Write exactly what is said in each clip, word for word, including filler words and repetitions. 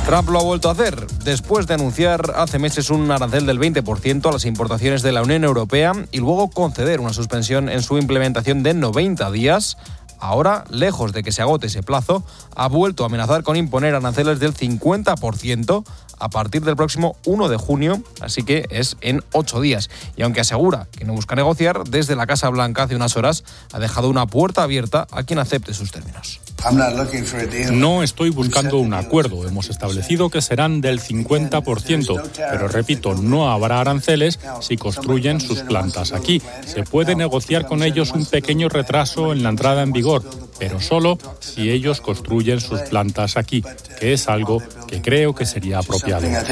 Trump lo ha vuelto a hacer. Después de anunciar hace meses un arancel del veinte por ciento a las importaciones de la Unión Europea y luego conceder una suspensión en su implementación de noventa días, ahora, lejos de que se agote ese plazo, ha vuelto a amenazar con imponer aranceles del cincuenta por ciento a partir del próximo uno de junio, así que es en ocho días. Y aunque asegura que no busca negociar, desde la Casa Blanca hace unas horas ha dejado una puerta abierta a quien acepte sus términos. No estoy buscando un acuerdo. Hemos establecido que serán del cincuenta por ciento, pero repito, no habrá aranceles si construyen sus plantas aquí. Se puede negociar con ellos un pequeño retraso en la entrada en vigor, pero solo si ellos construyen sus plantas aquí, que es algo que creo que sería apropiado.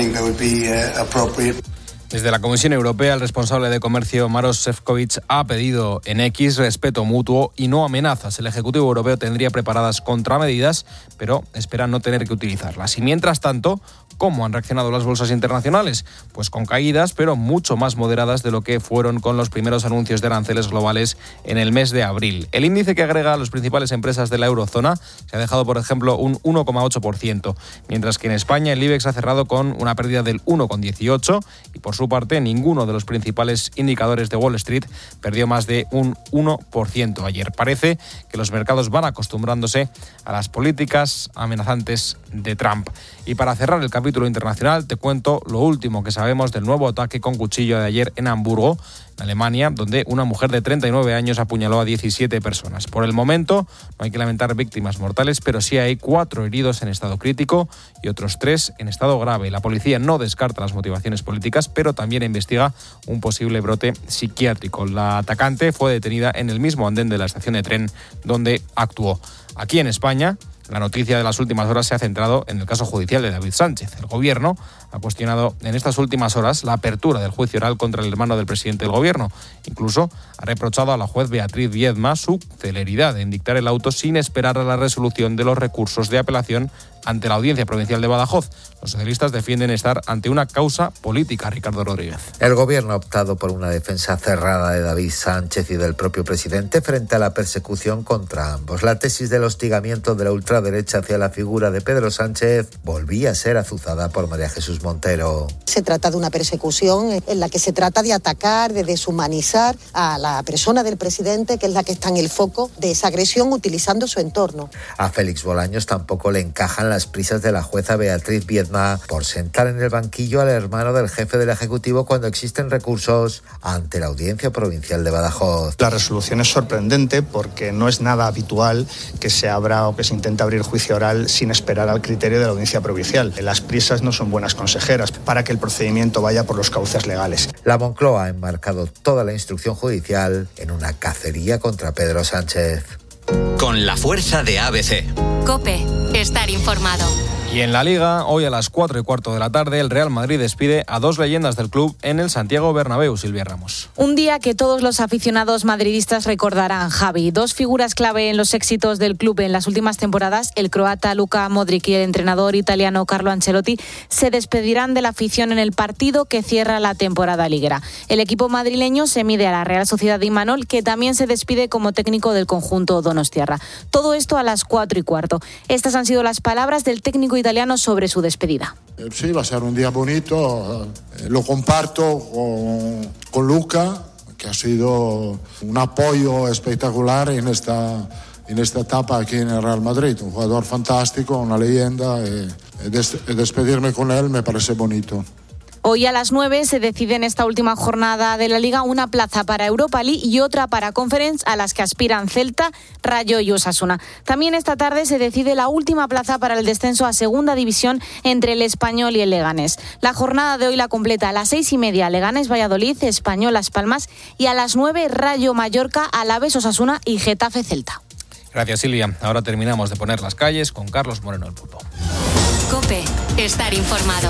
Desde la Comisión Europea, el responsable de Comercio, Maroš Šefčovič, ha pedido en X respeto mutuo y no amenazas. El Ejecutivo Europeo tendría preparadas contramedidas, pero espera no tener que utilizarlas. Y mientras tanto, ¿cómo han reaccionado las bolsas internacionales? Pues con caídas, pero mucho más moderadas de lo que fueron con los primeros anuncios de aranceles globales en el mes de abril. El índice que agrega a las principales empresas de la eurozona se ha dejado, por ejemplo, un uno coma ocho por ciento, mientras que en España el IBEX ha cerrado con una pérdida del uno coma dieciocho por ciento y por su parte ninguno de los principales indicadores de Wall Street perdió más de un uno por ciento ayer. Parece que los mercados van acostumbrándose a las políticas amenazantes de Trump. Y para cerrar el capítulo internacional, te cuento lo último que sabemos del nuevo ataque con cuchillo de ayer en Hamburgo, en Alemania, donde una mujer de treinta y nueve años apuñaló a diecisiete personas. Por el momento no hay que lamentar víctimas mortales, pero sí hay cuatro heridos en estado crítico y otros tres en estado grave. La policía no descarta las motivaciones políticas, pero también investiga un posible brote psiquiátrico. La atacante fue detenida en el mismo andén de la estación de tren donde actuó. Aquí en España, la noticia de las últimas horas se ha centrado en el caso judicial de David Sánchez. El Gobierno ha cuestionado en estas últimas horas la apertura del juicio oral contra el hermano del presidente del Gobierno. Incluso ha reprochado a la juez Beatriz Viedma su celeridad en dictar el auto sin esperar a la resolución de los recursos de apelación ante la Audiencia Provincial de Badajoz. Los socialistas defienden estar ante una causa política. Ricardo Rodríguez. El Gobierno ha optado por una defensa cerrada de David Sánchez y del propio presidente frente a la persecución contra ambos. La tesis del hostigamiento de la ultraderecha hacia la figura de Pedro Sánchez volvía a ser azuzada por María Jesús Montero. Se trata de una persecución en la que se trata de atacar, de deshumanizar a la persona del presidente, que es la que está en el foco de esa agresión utilizando su entorno. A Félix Bolaños tampoco le encajan las prisas de la jueza Beatriz Viedma por sentar en el banquillo al hermano del jefe del Ejecutivo cuando existen recursos ante la Audiencia Provincial de Badajoz. La resolución es sorprendente porque no es nada habitual que se abra o que se intente abrir juicio oral sin esperar al criterio de la Audiencia Provincial. Las prisas no son buenas consejeras para que el procedimiento vaya por los cauces legales. La Moncloa ha enmarcado toda la instrucción judicial en una cacería contra Pedro Sánchez. Con la fuerza de A B C. COPE. Estar informado. Y en la Liga, hoy a las cuatro y cuarto de la tarde, el Real Madrid despide a dos leyendas del club en el Santiago Bernabéu, Silvia Ramos. Un día que todos los aficionados madridistas recordarán, Javi. Dos figuras clave en los éxitos del club en las últimas temporadas, el croata Luka Modric y el entrenador italiano Carlo Ancelotti, se despedirán de la afición en el partido que cierra la temporada liguera. El equipo madrileño se mide a la Real Sociedad de Imanol, que también se despide como técnico del conjunto donostiarra. Todo esto a las cuatro y cuarto. Estas han sido las palabras del técnico italiano sobre su despedida. Sí, va a ser un día bonito, lo comparto con, con Luca, que ha sido un apoyo espectacular en esta, en esta etapa aquí en el Real Madrid, un jugador fantástico, una leyenda, y, y des, y despedirme con él me parece bonito. Hoy a las nueve se decide en esta última jornada de la Liga una plaza para Europa League y otra para Conference, a las que aspiran Celta, Rayo y Osasuna. También esta tarde se decide la última plaza para el descenso a Segunda División entre el Español y el Leganés. La jornada de hoy la completa a las seis y media Leganés Valladolid, Español Las Palmas, y a las nueve Rayo Mallorca, Alavés Osasuna y Getafe Celta. Gracias, Silvia. Ahora terminamos de poner las calles con Carlos Moreno, el Pulpo. COPE. Estar informado.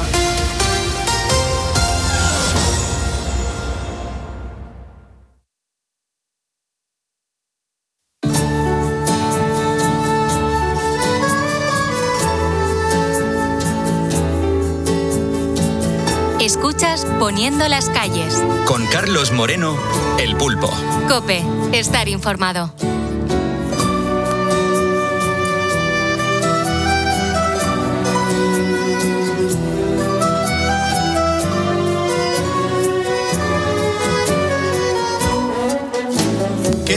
Escuchas Poniendo las calles. Con Carlos Moreno, el Pulpo. COPE. Estar informado.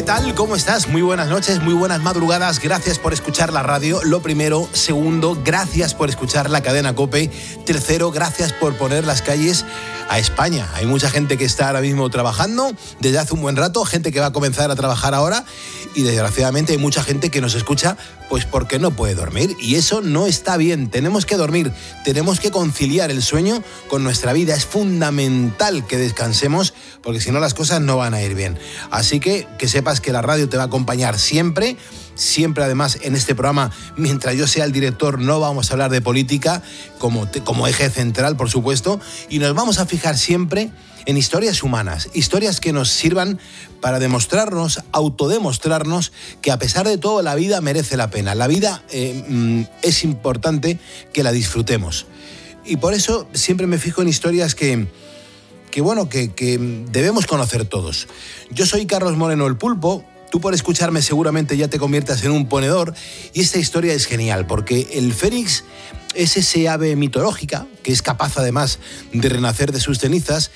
tal? ¿Cómo estás? Muy buenas noches, muy buenas madrugadas. Gracias por escuchar la radio, lo primero. Segundo, gracias por escuchar la cadena COPE. Tercero, gracias por poner las calles a España. Hay mucha gente que está ahora mismo trabajando desde hace un buen rato, gente que va a comenzar a trabajar ahora y desgraciadamente hay mucha gente que nos escucha pues porque no puede dormir y eso no está bien. Tenemos que dormir, tenemos que conciliar el sueño con nuestra vida. Es fundamental que descansemos porque si no las cosas no van a ir bien. Así que que sepas que la radio te va a acompañar siempre. Siempre, además, en este programa, mientras yo sea el director, no vamos a hablar de política como, como eje central, por supuesto, y nos vamos a fijar siempre en historias humanas, historias que nos sirvan para demostrarnos, autodemostrarnos que a pesar de todo la vida merece la pena. La vida eh, es importante que la disfrutemos. Y por eso siempre me fijo en historias que, que bueno, que, que debemos conocer todos. Yo soy Carlos Moreno, el Pulpo. Tú por escucharme seguramente ya te conviertas en un ponedor y esta historia es genial porque el fénix es ese ave mitológica que es capaz además de renacer de sus cenizas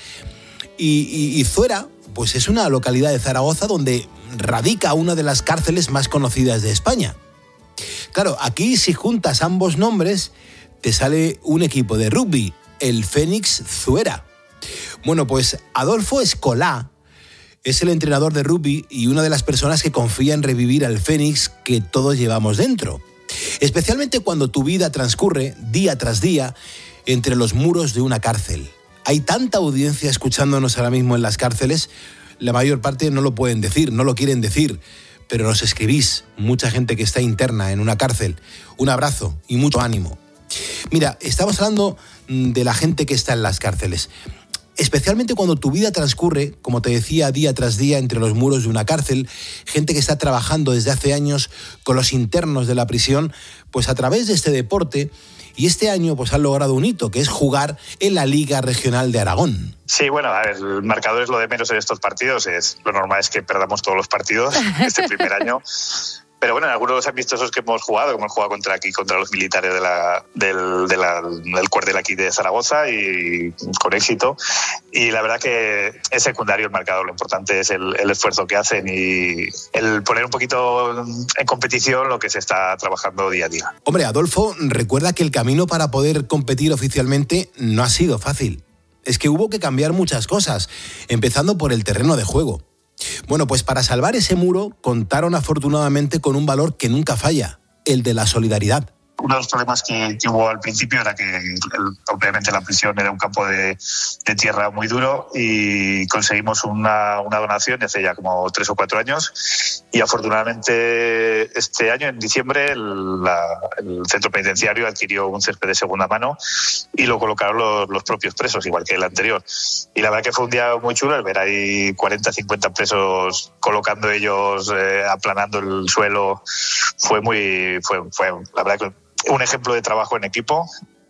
y, y, y Zuera pues es una localidad de Zaragoza donde radica una de las cárceles más conocidas de España. Claro, aquí si juntas ambos nombres te sale un equipo de rugby, el Fénix Zuera. Bueno, pues Adolfo Escolá es el entrenador de rugby y una de las personas que confía en revivir al Fénix que todos llevamos dentro. Especialmente cuando tu vida transcurre día tras día entre los muros de una cárcel. Hay tanta audiencia escuchándonos ahora mismo en las cárceles, la mayor parte no lo pueden decir, no lo quieren decir, pero nos escribís, mucha gente que está interna en una cárcel. Un abrazo y mucho ánimo. Mira, estamos hablando de la gente que está en las cárceles. Especialmente cuando tu vida transcurre, como te decía, día tras día entre los muros de una cárcel, gente que está trabajando desde hace años con los internos de la prisión, pues a través de este deporte, y este año pues han logrado un hito, que es jugar en la Liga Regional de Aragón. Sí, bueno, a ver, el marcador es lo de menos en estos partidos, es lo normal es que perdamos todos los partidos este primer año. Pero bueno, en algunos de los amistosos que hemos jugado, hemos jugado contra aquí, contra los militares de la, del, de la, del cuartel aquí de Zaragoza y con éxito. Y la verdad que es secundario el marcador, lo importante es el, el esfuerzo que hacen y el poner un poquito en competición lo que se está trabajando día a día. Hombre, Adolfo, recuerda que el camino para poder competir oficialmente no ha sido fácil. Es que hubo que cambiar muchas cosas, empezando por el terreno de juego. Bueno, pues para salvar ese muro contaron afortunadamente con un valor que nunca falla, el de la solidaridad. Uno de los problemas que, que hubo al principio era que el, obviamente la prisión era un campo de, de tierra muy duro y conseguimos una, una donación hace ya como tres o cuatro años y afortunadamente este año en diciembre el, la, el centro penitenciario adquirió un césped de segunda mano y lo colocaron los, los propios presos, igual que el anterior. Y la verdad que fue un día muy chulo el ver ahí cuarenta, cincuenta presos colocando ellos, eh, aplanando el suelo. Fue muy, fue, fue la verdad que un ejemplo de trabajo en equipo.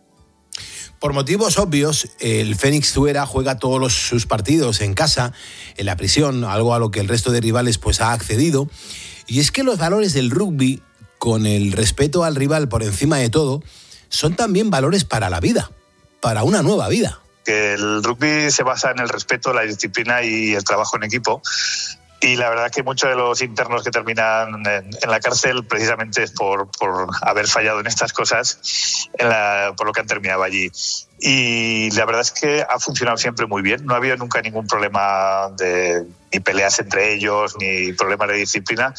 Por motivos obvios, el Fénix Zuera juega todos los, sus partidos en casa, en la prisión, algo a lo que el resto de rivales pues ha accedido. Y es que los valores del rugby, con el respeto al rival por encima de todo, son también valores para la vida, para una nueva vida. Que el rugby se basa en el respeto, la disciplina y el trabajo en equipo. Y la verdad que muchos de los internos que terminan en, en la cárcel precisamente es por, por haber fallado en estas cosas, en la, por lo que han terminado allí. Y la verdad es que ha funcionado siempre muy bien. No ha habido nunca ningún problema de ni peleas entre ellos, ni problemas de disciplina.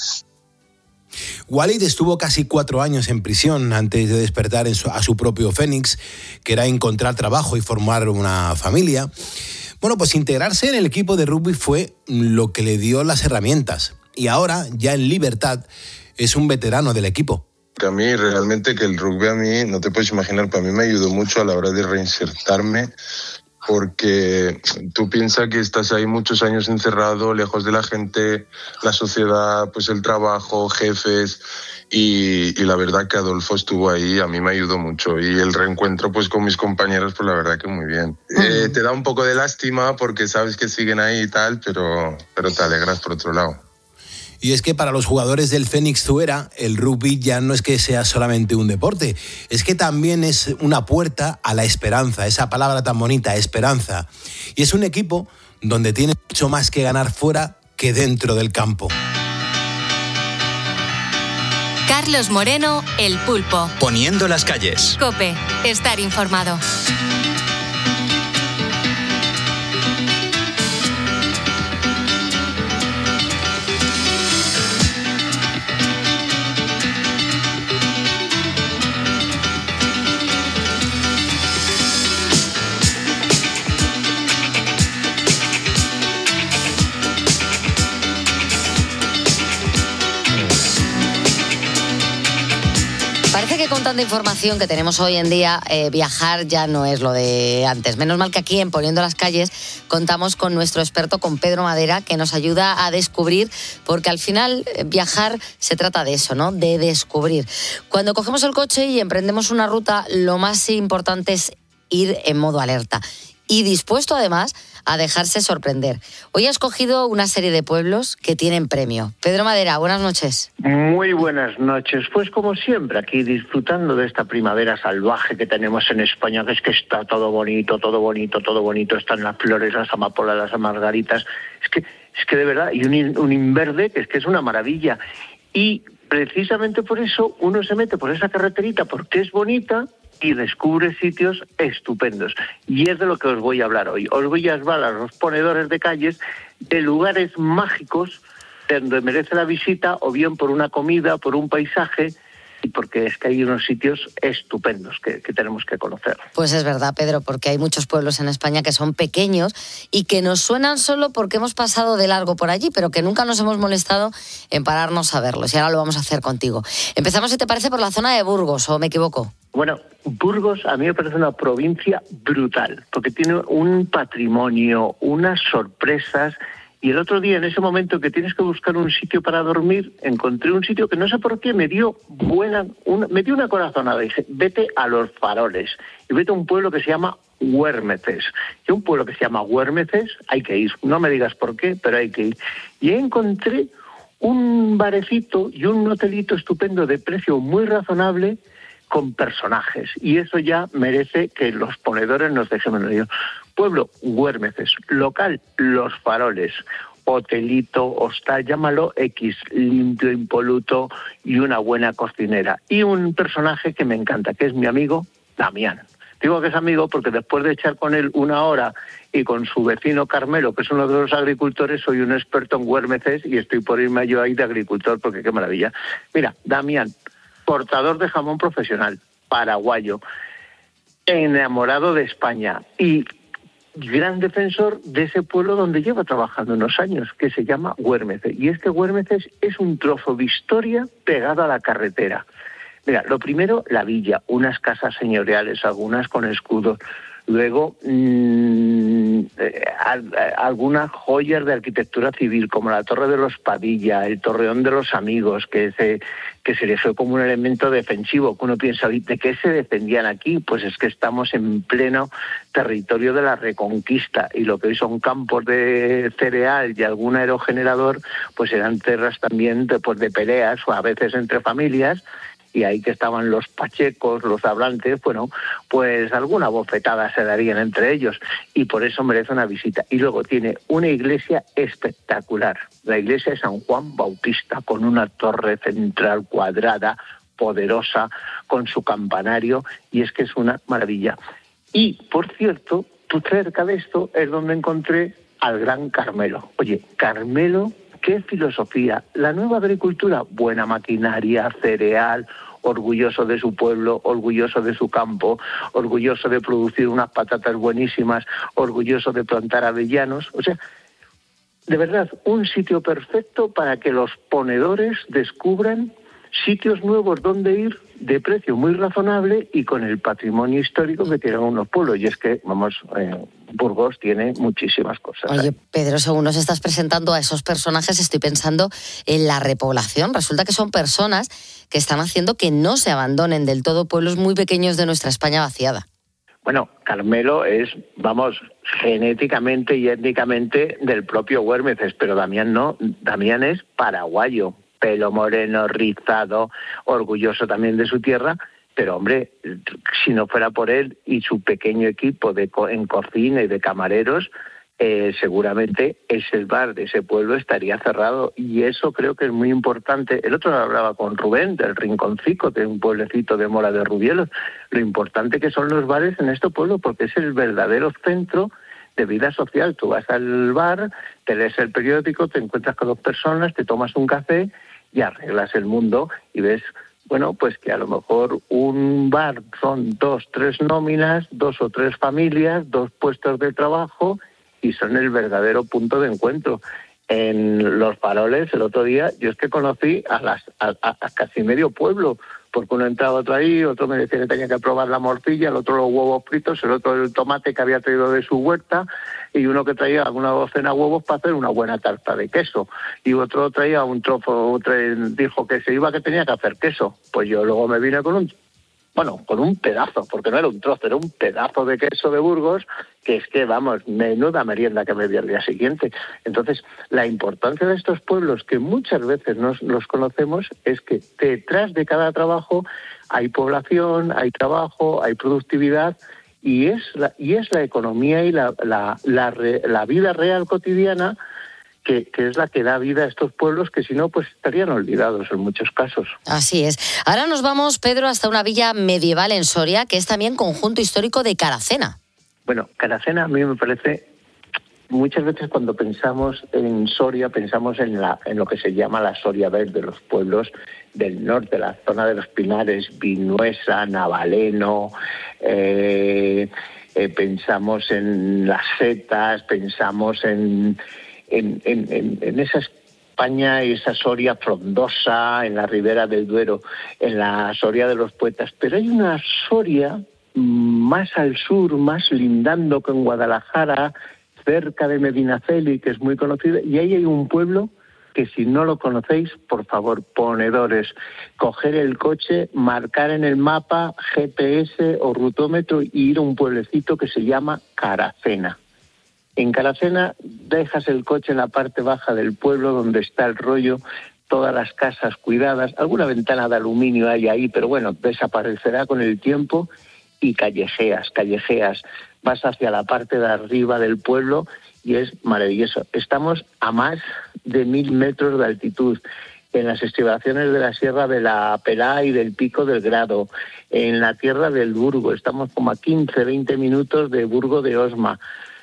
Walid estuvo casi cuatro años en prisión antes de despertar en su, a su propio Fénix, que era encontrar trabajo y formar una familia. Bueno, pues integrarse en el equipo de rugby fue lo que le dio las herramientas. Y ahora, ya en libertad, es un veterano del equipo. A mí, realmente, que el rugby a mí, no te puedes imaginar, para mí me ayudó mucho a la hora de reinsertarme, porque tú piensas que estás ahí muchos años encerrado, lejos de la gente, la sociedad, pues el trabajo, jefes, y, y la verdad que Adolfo estuvo ahí, a mí me ayudó mucho, y el reencuentro pues con mis compañeros, pues la verdad que muy bien. Mm. Eh, te da un poco de lástima porque sabes que siguen ahí y tal, pero, pero te alegras por otro lado. Y es que para los jugadores del Fénix Zuera, el rugby ya no es que sea solamente un deporte, es que también es una puerta a la esperanza, esa palabra tan bonita, esperanza. Y es un equipo donde tiene mucho más que ganar fuera que dentro del campo. Carlos Moreno, El Pulpo. Poniendo las calles. COPE. Estar informado. Parece que con tanta información que tenemos hoy en día, eh, viajar ya no es lo de antes. Menos mal que aquí en Poniendo las Calles contamos con nuestro experto, con Pedro Madera, que nos ayuda a descubrir, porque al final eh, viajar se trata de eso, ¿no? De descubrir. Cuando cogemos el coche y emprendemos una ruta, lo más importante es ir en modo alerta y dispuesto además a dejarse sorprender. Hoy has escogido una serie de pueblos que tienen premio. Pedro Madera, buenas noches. Muy buenas noches. Pues como siempre, aquí disfrutando de esta primavera salvaje que tenemos en España, que es que está todo bonito, todo bonito, todo bonito. Están las flores, las amapolas, las margaritas. Es que, es que de verdad, y un, un inverde que es que es una maravilla. Y precisamente por eso uno se mete por esa carreterita, porque es bonita, y descubre sitios estupendos. Y es de lo que os voy a hablar hoy. Os voy a hablar a los ponedores de calles de lugares mágicos donde merece la visita, o bien por una comida, por un paisaje, y porque es que hay unos sitios estupendos que, que tenemos que conocer. Pues es verdad, Pedro, porque hay muchos pueblos en España que son pequeños y que nos suenan solo porque hemos pasado de largo por allí, pero que nunca nos hemos molestado en pararnos a verlos. Y ahora lo vamos a hacer contigo. Empezamos, si te parece, por la zona de Burgos, ¿o me equivoco? Bueno, Burgos a mí me parece una provincia brutal, porque tiene un patrimonio, unas sorpresas. Y el otro día, en ese momento que tienes que buscar un sitio para dormir, encontré un sitio que no sé por qué me dio buena, una, me dio una corazonada. Dije, vete a Los Faroles y vete a un pueblo que se llama Güermeces. Y un pueblo que se llama Güermeces hay que ir. No me digas por qué, pero hay que ir. Y encontré un barecito y un hotelito estupendo de precio muy razonable, con personajes, y eso ya merece que los ponedores nos dejemos en ello. Pueblo, Güermeces. Local, Los Faroles. Hotelito, hostal, llámalo X, limpio, impoluto y una buena cocinera. Y un personaje que me encanta, que es mi amigo Damián. Digo que es amigo porque después de echar con él una hora y con su vecino Carmelo, que es uno de los agricultores, soy un experto en Güermeces y estoy por irme yo ahí de agricultor, porque qué maravilla. Mira, Damián, cortador de jamón profesional, paraguayo, enamorado de España y gran defensor de ese pueblo donde lleva trabajando unos años, que se llama Güermeces. Y este Güermeces es un trozo de historia pegado a la carretera. Mira, lo primero, la villa, unas casas señoriales, algunas con escudos. Luego, mmm, eh, algunas joyas de arquitectura civil, como la Torre de los Padilla, el Torreón de los Amigos, que se, que se eligió como un elemento defensivo, que uno piensa, ¿de qué se defendían aquí? Pues es que estamos en pleno territorio de la Reconquista, y lo que hoy son campos de cereal y algún aerogenerador, pues eran tierras también de, pues de peleas, o a veces entre familias, y ahí que estaban los pachecos, los hablantes, bueno, pues alguna bofetada se darían entre ellos, y por eso merece una visita. Y luego tiene una iglesia espectacular, la iglesia de San Juan Bautista, con una torre central cuadrada, poderosa, con su campanario, y es que es una maravilla. Y, por cierto, tú cerca de esto es donde encontré al gran Carmelo. Oye, Carmelo, ¿qué filosofía? La nueva agricultura, buena maquinaria, cereal, orgulloso de su pueblo, orgulloso de su campo, orgulloso de producir unas patatas buenísimas, orgulloso de plantar avellanos. O sea, de verdad, un sitio perfecto para que los ponedores descubran sitios nuevos donde ir, de precio muy razonable y con el patrimonio histórico que tienen unos pueblos. Y es que, vamos, eh, Burgos tiene muchísimas cosas. Oye, ¿eh? Pedro, según nos estás presentando a esos personajes, estoy pensando en la repoblación. Resulta que son personas que están haciendo que no se abandonen del todo pueblos muy pequeños de nuestra España vaciada. Bueno, Carmelo es, vamos, genéticamente y étnicamente del propio Güermeces, pero Damián no, Damián es paraguayo, pelo moreno, rizado, orgulloso también de su tierra, pero hombre, si no fuera por él y su pequeño equipo de co- en cocina y de camareros, eh, seguramente ese bar de ese pueblo estaría cerrado, y eso creo que es muy importante. El otro día hablaba con Rubén del Rinconcico, de un pueblecito de Mora de Rubielos, lo importante que son los bares en este pueblo, porque es el verdadero centro de vida social. Tú vas al bar, te lees el periódico, te encuentras con dos personas, te tomas un café y arreglas el mundo, y ves, bueno, pues que a lo mejor un bar son dos, tres nóminas, dos o tres familias, dos puestos de trabajo, y son el verdadero punto de encuentro. En Los Faroles, el otro día, yo es que conocí a, las, a, a, a casi medio pueblo, porque uno entraba otro ahí, otro me decía que tenía que probar la morcilla, el otro los huevos fritos, el otro el tomate que había traído de su huerta, y uno que traía alguna docena de huevos para hacer una buena tarta de queso, y otro traía un trozo, otro dijo que se iba, que tenía que hacer queso. Pues yo luego me vine con un, bueno, con un pedazo, porque no era un trozo, era un pedazo de queso de Burgos, que es que, vamos, menuda merienda que me di al día siguiente. Entonces, la importancia de estos pueblos, que muchas veces no los conocemos, es que detrás de cada trabajo hay población, hay trabajo, hay productividad, y es la, y es la economía y la, la, la, re, la vida real cotidiana Que, que es la que da vida a estos pueblos, que si no, pues estarían olvidados en muchos casos. Así es. Ahora nos vamos, Pedro, hasta una villa medieval en Soria, que es también conjunto histórico de Caracena. Bueno, Caracena a mí me parece, muchas veces cuando pensamos en Soria, pensamos en, la, en lo que se llama la Soria Verde, los pueblos del norte, la zona de los Pinares, Vinuesa, Navaleno, eh, eh, pensamos en las Setas, pensamos en... En, en, en esa España y esa Soria frondosa, en la ribera del Duero, en la Soria de los Poetas. Pero hay una Soria más al sur, más lindando con Guadalajara, cerca de Medinaceli, que es muy conocida, y ahí hay un pueblo que, si no lo conocéis, por favor, ponedores, coger el coche, marcar en el mapa G P S o rutómetro y ir a un pueblecito que se llama Caracena. En Caracena dejas el coche en la parte baja del pueblo, donde está el rollo, todas las casas cuidadas, alguna ventana de aluminio hay ahí, pero bueno, desaparecerá con el tiempo, y callejeas, callejeas. Vas hacia la parte de arriba del pueblo y es maravilloso. Estamos a más de mil metros de altitud, en las estribaciones de la Sierra de la Pelá y del Pico del Grado, en la tierra del Burgo, estamos como a quince, veinte minutos de Burgo de Osma.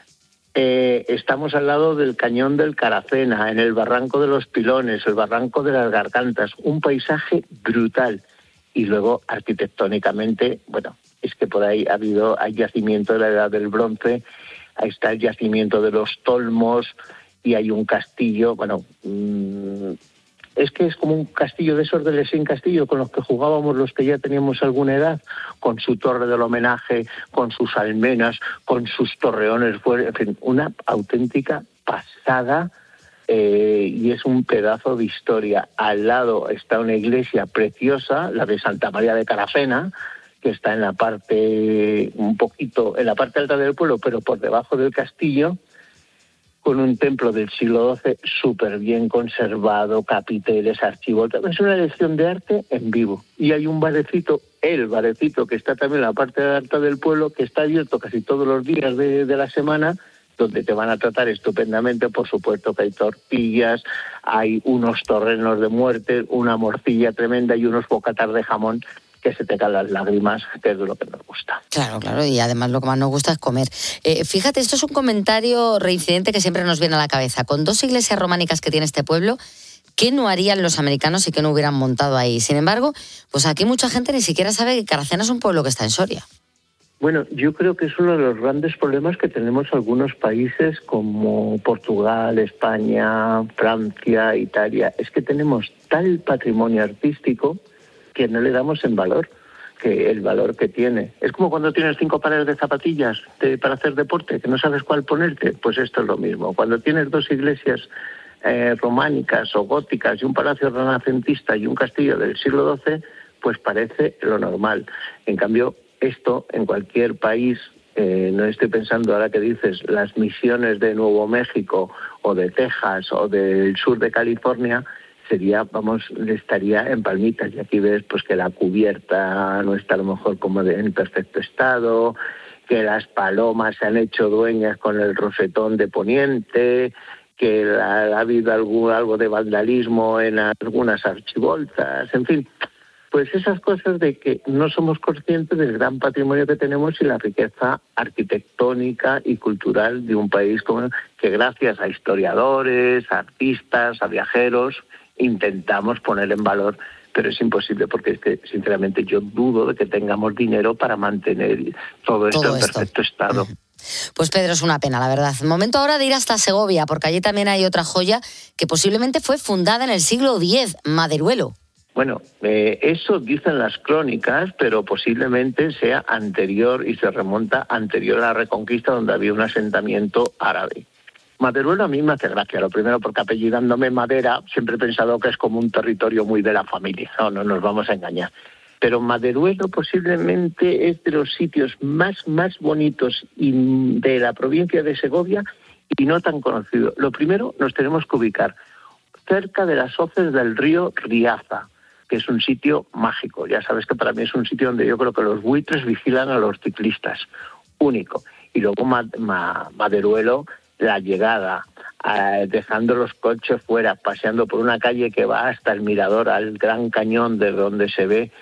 Eh, estamos al lado del Cañón del Caracena, en el Barranco de los Pilones, el Barranco de las Gargantas, un paisaje brutal. Y luego, arquitectónicamente, bueno, es que por ahí ha habido, hay yacimiento de la Edad del Bronce, ahí está el yacimiento de los Tolmos, y hay un castillo, bueno, mmm, es que es como un castillo de esos del Lesín Castillo con los que jugábamos los que ya teníamos alguna edad, con su torre del homenaje, con sus almenas, con sus torreones, en fin, una auténtica pasada, eh, y es un pedazo de historia. Al lado está una iglesia preciosa, la de Santa María de Caracena, que está en la parte, un poquito, en la parte alta del pueblo, pero por debajo del castillo, con un templo del siglo doce súper bien conservado, capiteles, archivos. Es una lección de arte en vivo. Y hay un barecito, el barecito, que está también en la parte alta del pueblo, que está abierto casi todos los días de, de la semana, donde te van a tratar estupendamente. Por supuesto que hay tortillas, hay unos torrenos de muerte, una morcilla tremenda y unos bocatas de jamón que se te caen las lágrimas, que es de lo que nos gusta. Claro, claro, y además lo que más nos gusta es comer. Eh, fíjate, esto es un comentario reincidente que siempre nos viene a la cabeza. Con dos iglesias románicas que tiene este pueblo, ¿qué no harían los americanos y qué no hubieran montado ahí? Sin embargo, pues aquí mucha gente ni siquiera sabe que Caracena es un pueblo que está en Soria. Bueno, yo creo que es uno de los grandes problemas que tenemos algunos países como Portugal, España, Francia, Italia. Es que tenemos tal patrimonio artístico que no le damos en valor, que el valor que tiene. Es como cuando tienes cinco pares de zapatillas de, para hacer deporte, que no sabes cuál ponerte, pues esto es lo mismo. Cuando tienes dos iglesias eh, románicas o góticas y un palacio renacentista y un castillo del siglo doce, pues parece lo normal. En cambio, esto en cualquier país, eh, no estoy pensando ahora que dices las misiones de Nuevo México o de Texas o del sur de California, sería, vamos, estaría en palmitas. Y aquí ves pues que la cubierta no está a lo mejor como de, en perfecto estado, que las palomas se han hecho dueñas con el rosetón de Poniente, que ha, ha habido algún, algo de vandalismo en algunas archivoltas, en fin, pues esas cosas de que no somos conscientes del gran patrimonio que tenemos y la riqueza arquitectónica y cultural de un país como que gracias a historiadores, a artistas, a viajeros, intentamos poner en valor, pero es imposible porque es que, sinceramente, yo dudo de que tengamos dinero para mantener todo esto todo en esto. perfecto estado. Pues Pedro, es una pena, la verdad. Momento ahora de ir hasta Segovia, porque allí también hay otra joya que posiblemente fue fundada en el siglo diez, Maderuelo. Bueno, eh, eso dicen las crónicas, pero posiblemente sea anterior y se remonta anterior a la Reconquista, donde había un asentamiento árabe. Maderuelo a mí me hace gracia, lo primero porque apellidándome Madera siempre he pensado que es como un territorio muy de la familia, no, no nos vamos a engañar. Pero Maderuelo posiblemente es de los sitios más, más bonitos de la provincia de Segovia y no tan conocido. Lo primero, nos tenemos que ubicar cerca de las hoces del río Riaza, que es un sitio mágico. Ya sabes que para mí es un sitio donde yo creo que los buitres vigilan a los ciclistas. Único. Y luego Maderuelo, la llegada, eh, dejando los coches fuera, paseando por una calle que va hasta el mirador, al gran cañón de donde se ve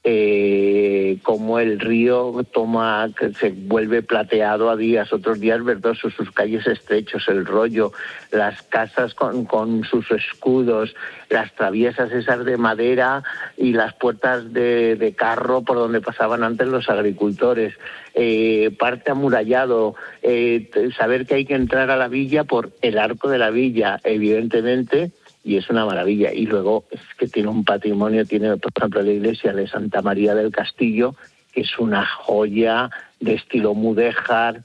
eh, como el río toma, que se vuelve plateado a días, otros días verdosos, sus calles estrechos, el rollo, las casas con, con sus escudos, las traviesas esas de madera y las puertas de, de carro por donde pasaban antes los agricultores, eh, parte amurallado, eh, saber que hay que entrar a la villa por el arco de la villa, evidentemente, y es una maravilla. Y luego es que tiene un patrimonio, tiene por ejemplo la iglesia de Santa María del Castillo, que es una joya de estilo mudéjar,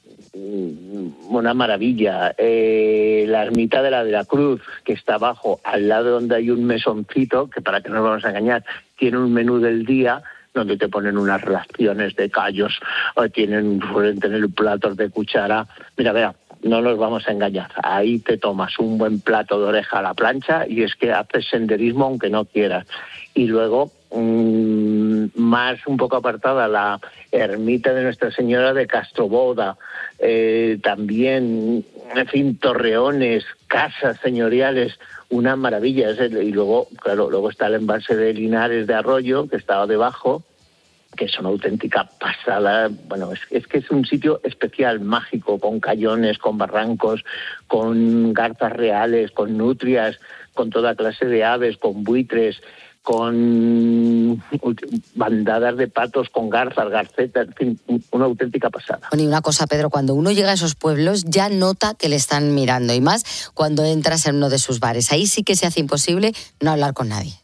una maravilla. Eh, la ermita de la de la Cruz, que está abajo, al lado donde hay un mesoncito, que para que no nos vamos a engañar, tiene un menú del día, donde te ponen unas raciones de callos, o tienen, pueden tener platos de cuchara. Mira, vea, no nos vamos a engañar. Ahí te tomas un buen plato de oreja a la plancha y es que haces senderismo aunque no quieras. Y luego, mmm, más un poco apartada, la ermita de Nuestra Señora de Castroboda, eh, también, en fin, torreones, casas señoriales, una maravilla. Y luego, claro, luego está el embalse de Linares de Arroyo, que estaba debajo, que es una auténtica pasada. Bueno, es, es que es un sitio especial, mágico, con cayones, con barrancos, con garzas reales, con nutrias, con toda clase de aves, con buitres, con bandadas de patos, con garzas, garcetas, en fin, una auténtica pasada. Bueno, y una cosa, Pedro, cuando uno llega a esos pueblos ya nota que le están mirando, y más cuando entras en uno de sus bares. Ahí sí que se hace imposible no hablar con nadie.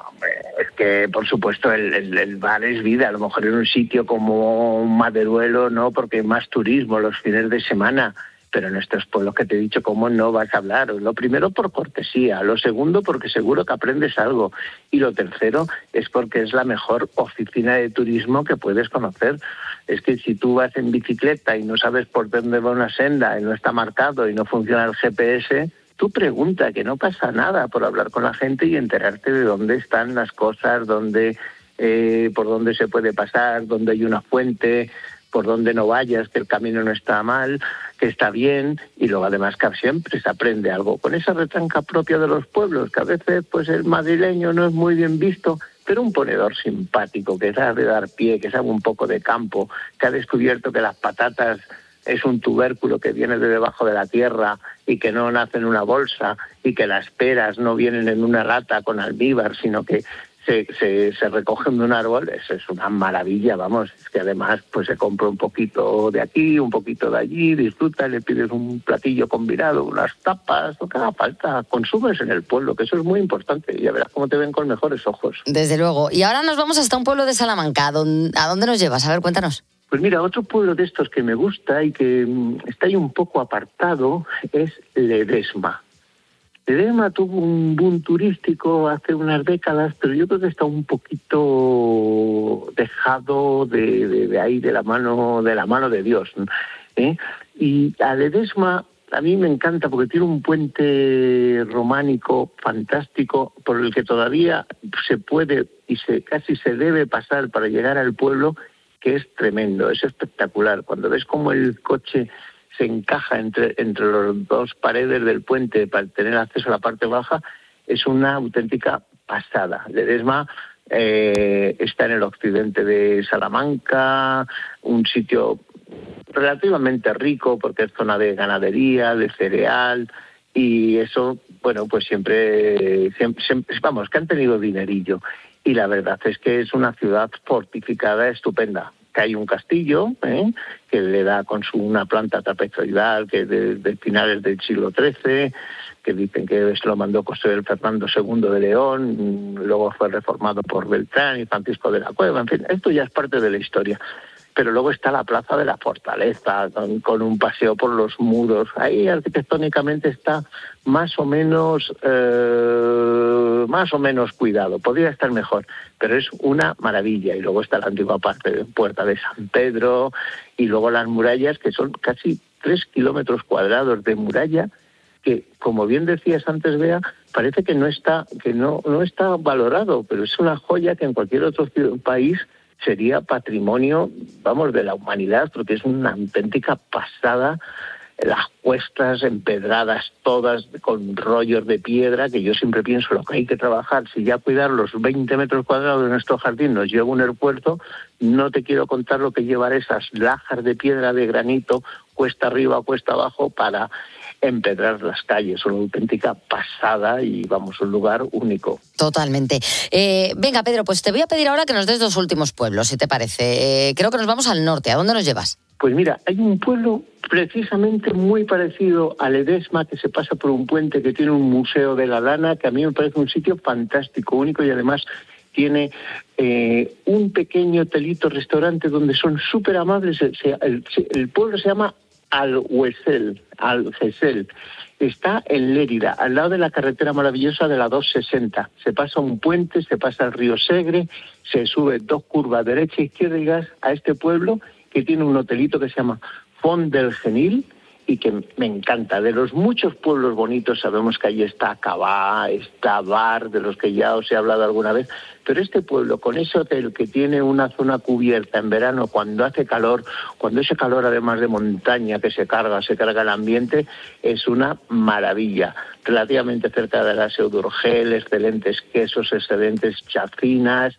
Es que, por supuesto, el, el, el bar es vida. A lo mejor en un sitio como Maderuelo, no, porque hay más turismo los fines de semana. Pero en estos pueblos que te he dicho, ¿cómo no vas a hablar? Lo primero, por cortesía. Lo segundo, porque seguro que aprendes algo. Y lo tercero, es porque es la mejor oficina de turismo que puedes conocer. Es que si tú vas en bicicleta y no sabes por dónde va una senda y no está marcado y no funciona el G P S... tú pregunta, que no pasa nada por hablar con la gente y enterarte de dónde están las cosas, dónde, eh, por dónde se puede pasar, dónde hay una fuente, por dónde no vayas, que el camino no está mal, que está bien, y luego además que siempre se aprende algo. Con esa retranca propia de los pueblos, que a veces pues el madrileño no es muy bien visto, pero un ponedor simpático, que sabe dar pie, que sabe un poco de campo, que ha descubierto que las patatas es un tubérculo que viene de debajo de la tierra y que no nace en una bolsa, y que las peras no vienen en una lata con almíbar, sino que se, se, se recogen de un árbol. Eso es una maravilla, vamos. Es que además pues se compra un poquito de aquí, un poquito de allí, disfruta, le pides un platillo combinado, unas tapas, lo que haga falta. Consumes en el pueblo, que eso es muy importante, y ya verás cómo te ven con mejores ojos. Desde luego. Y ahora nos vamos hasta un pueblo de Salamanca. ¿A dónde nos llevas? A ver, cuéntanos. Pues mira, otro pueblo de estos que me gusta y que está ahí un poco apartado es Ledesma. Ledesma tuvo un boom turístico hace unas décadas, pero yo creo que está un poquito dejado de, de, de ahí de la mano de la mano de Dios, ¿eh? Y a Ledesma a mí me encanta porque tiene un puente románico fantástico por el que todavía se puede y se casi se debe pasar para llegar al pueblo. que es tremendo, es espectacular. Cuando ves cómo el coche se encaja entre, entre las dos paredes del puente para tener acceso a la parte baja, es una auténtica pasada. Ledesma eh, está en el occidente de Salamanca, un sitio relativamente rico porque es zona de ganadería, de cereal, y eso, bueno, pues siempre, siempre, siempre, vamos, que han tenido dinerillo. Y la verdad es que es una ciudad fortificada estupenda. Que hay un castillo ¿eh? que le da con su una planta trapezoidal que de, de finales del siglo trece, que dicen que lo mandó construir Fernando segundo de León, luego fue reformado por Beltrán y Francisco de la Cueva, en fin, esto ya es parte de la historia. Pero luego está la Plaza de la Fortaleza, con, con un paseo por los muros. Ahí arquitectónicamente está más o menos eh, más o menos cuidado. Podría estar mejor, pero es una maravilla. Y luego está la antigua parte de Puerta de San Pedro, y luego las murallas, que son casi tres kilómetros cuadrados de muralla, que, como bien decías antes, Bea, parece que no está, que no, no está valorado, pero es una joya que en cualquier otro país sería patrimonio, vamos, de la humanidad, porque es una auténtica pasada. Las cuestas empedradas todas con rollos de piedra, que yo siempre pienso lo que hay que trabajar. Si ya cuidar los veinte metros cuadrados de nuestro jardín nos lleva un aeropuerto, no te quiero contar lo que llevar esas lajas de piedra de granito, cuesta arriba, cuesta abajo, para empedrar las calles. Una auténtica pasada y, vamos, un lugar único. Totalmente. Eh, venga, Pedro, pues te voy a pedir ahora que nos des dos últimos pueblos, si te parece. Eh, creo que nos vamos al norte. ¿A dónde nos llevas? Pues mira, hay un pueblo precisamente muy parecido a Ledesma, que se pasa por un puente que tiene un museo de la lana, que a mí me parece un sitio fantástico, único, y además tiene eh, un pequeño hotelito, restaurante, donde son súper amables. El, el, el pueblo se llama Alhuesel, Algesel. Está en Lérida, al lado de la carretera maravillosa de la doscientos sesenta. Se pasa un puente, se pasa el río Segre, se sube dos curvas, derecha e izquierda, y llegas a este pueblo que tiene un hotelito que se llama Font del Genil, y que me encanta. De los muchos pueblos bonitos, sabemos que ahí está Cabá, está Bar, de los que ya os he hablado alguna vez, pero este pueblo, con ese hotel que tiene una zona cubierta en verano, cuando hace calor, cuando ese calor además de montaña que se carga, se carga el ambiente, es una maravilla. Relativamente cerca de la Seu d'Urgell, excelentes quesos, excelentes chacinas,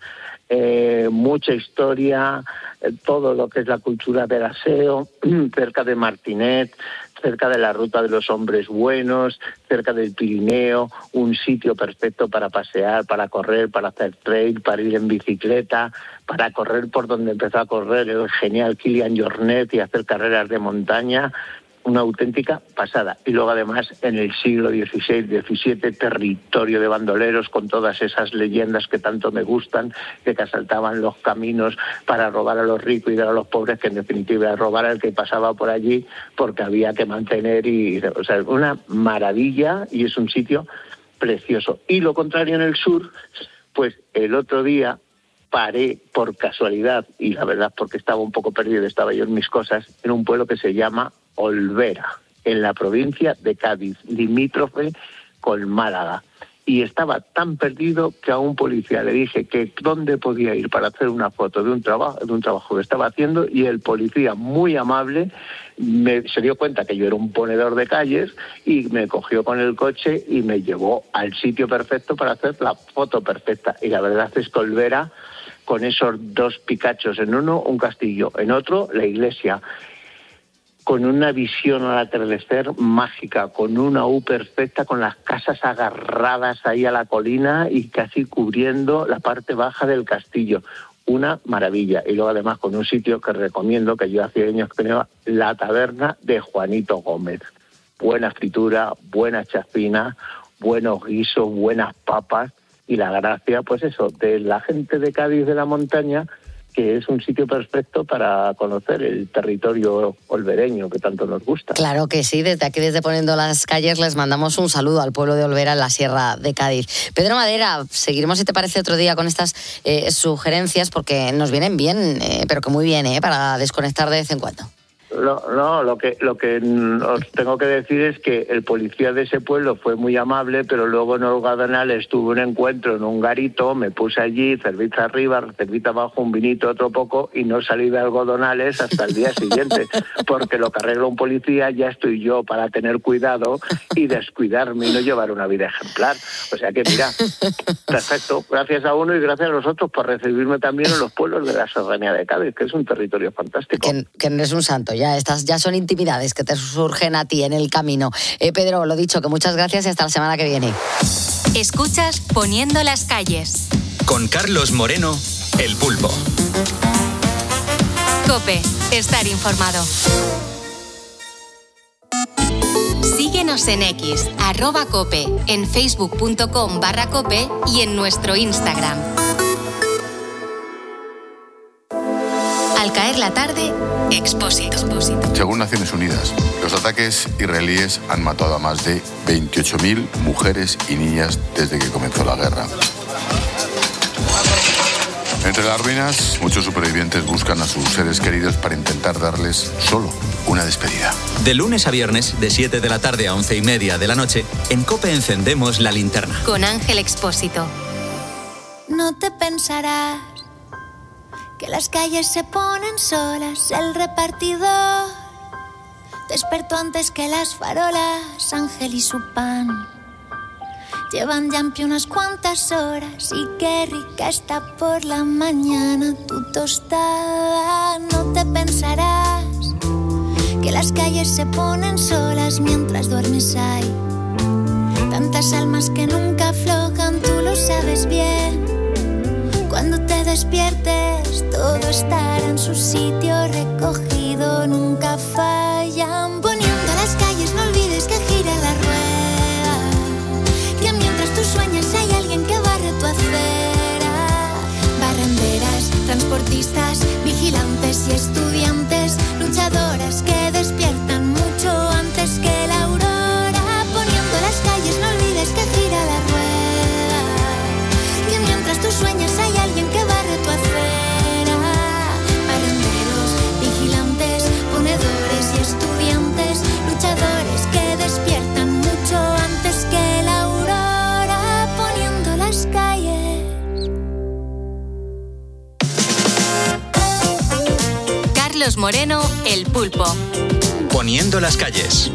eh, mucha historia, eh, todo lo que es la cultura del aseo, cerca de Martinet, cerca de la Ruta de los Hombres Buenos, cerca del Pirineo, un sitio perfecto para pasear, para correr, para hacer trail, para ir en bicicleta, para correr por donde empezó a correr el genial Kilian Jornet y hacer carreras de montaña. Una auténtica pasada. Y luego además en el siglo dieciséis diecisiete, territorio de bandoleros, con todas esas leyendas que tanto me gustan, de que asaltaban los caminos para robar a los ricos y dar a los pobres, que en definitiva era robar al que pasaba por allí, porque había que mantener, y, o sea, una maravilla, y es un sitio precioso. Y lo contrario en el sur, pues el otro día paré por casualidad, y la verdad porque estaba un poco perdido, estaba yo en mis cosas, en un pueblo que se llama Olvera, en la provincia de Cádiz, limítrofe con Málaga. Y estaba tan perdido que a un policía le dije que dónde podía ir para hacer una foto de un trabajo, de un trabajo que estaba haciendo, y el policía, muy amable, me, se dio cuenta que yo era un ponedor de calles y me cogió con el coche y me llevó al sitio perfecto para hacer la foto perfecta. Y la verdad es que Olvera, con esos dos picachos, en uno un castillo, en otro la iglesia, con una visión al atardecer mágica, con una U perfecta, con las casas agarradas ahí a la colina y casi cubriendo la parte baja del castillo. Una maravilla. Y luego además con un sitio que recomiendo, que yo hace años que no, la taberna de Juanito Gómez. Buena fritura, buena chacina, buenos guisos, buenas papas, y la gracia, pues eso, de la gente de Cádiz de la montaña, que es un sitio perfecto para conocer el territorio olvereño que tanto nos gusta. Claro que sí, desde aquí, desde Poniendo las Calles, les mandamos un saludo al pueblo de Olvera, en la Sierra de Cádiz. Pedro Madera, seguiremos, si te parece, otro día con estas eh, sugerencias, porque nos vienen bien, eh, pero que muy bien, eh, para desconectar de vez en cuando. No, no, lo que lo que os tengo que decir es que el policía de ese pueblo fue muy amable, pero luego en los Gadonales tuve un encuentro en un garito, me puse allí, cerveza arriba, cerveza abajo, un vinito, otro poco, y no salí de Algodonales hasta el día siguiente, porque lo que arregla un policía ya estoy yo para tener cuidado y descuidarme y no llevar una vida ejemplar. O sea que mira, perfecto, gracias a uno y gracias a nosotros por recibirme también en los pueblos de la Serranía de Cádiz, que es un territorio fantástico. Que, que no es un santo, ya estas ya son intimidades que te surgen a ti en el camino. Eh, Pedro, lo dicho, que muchas gracias y hasta la semana que viene. Escuchas Poniendo las calles. Con Carlos Moreno, El Pulpo. COPE, estar informado. Síguenos en X, arroba COPE, en facebook.com barra COPE y en nuestro Instagram. Al caer la tarde, Expósito. Según Naciones Unidas, los ataques israelíes han matado a más de veintiocho mil mujeres y niñas desde que comenzó la guerra. Entre las ruinas, muchos supervivientes buscan a sus seres queridos para intentar darles solo una despedida. De lunes a viernes, de siete de la tarde a once y media de la noche, en COPE encendemos la linterna. Con Ángel Expósito. No te pensarás que las calles se ponen solas, el repartidor despertó antes que las farolas, Ángel y su pan llevan ya en pie unas cuantas horas y qué rica está por la mañana tu tostada. No te pensarás que las calles se ponen solas mientras duermes hay tantas almas que nunca aflojan, tú lo sabes bien. Cuando te despiertes, todo estará en su sitio recogido, nunca fallan. Poniendo las calles, no olvides que gira la rueda, que mientras tú sueñas hay alguien que barre tu acera. Barrenderas, transportistas, vigilantes y estudiantes, luchadoras que despiertan mucho antes que la aurora. Poniendo las calles, no olvides que gira la rueda, que mientras tú sueñas hay alguien que barre tu acera. Barrenderos, vigilantes, ponedores y estudiantes, luchadores que despiertan mucho antes que la aurora. Poniendo las calles. Carlos Moreno, El Pulpo. Poniendo las calles.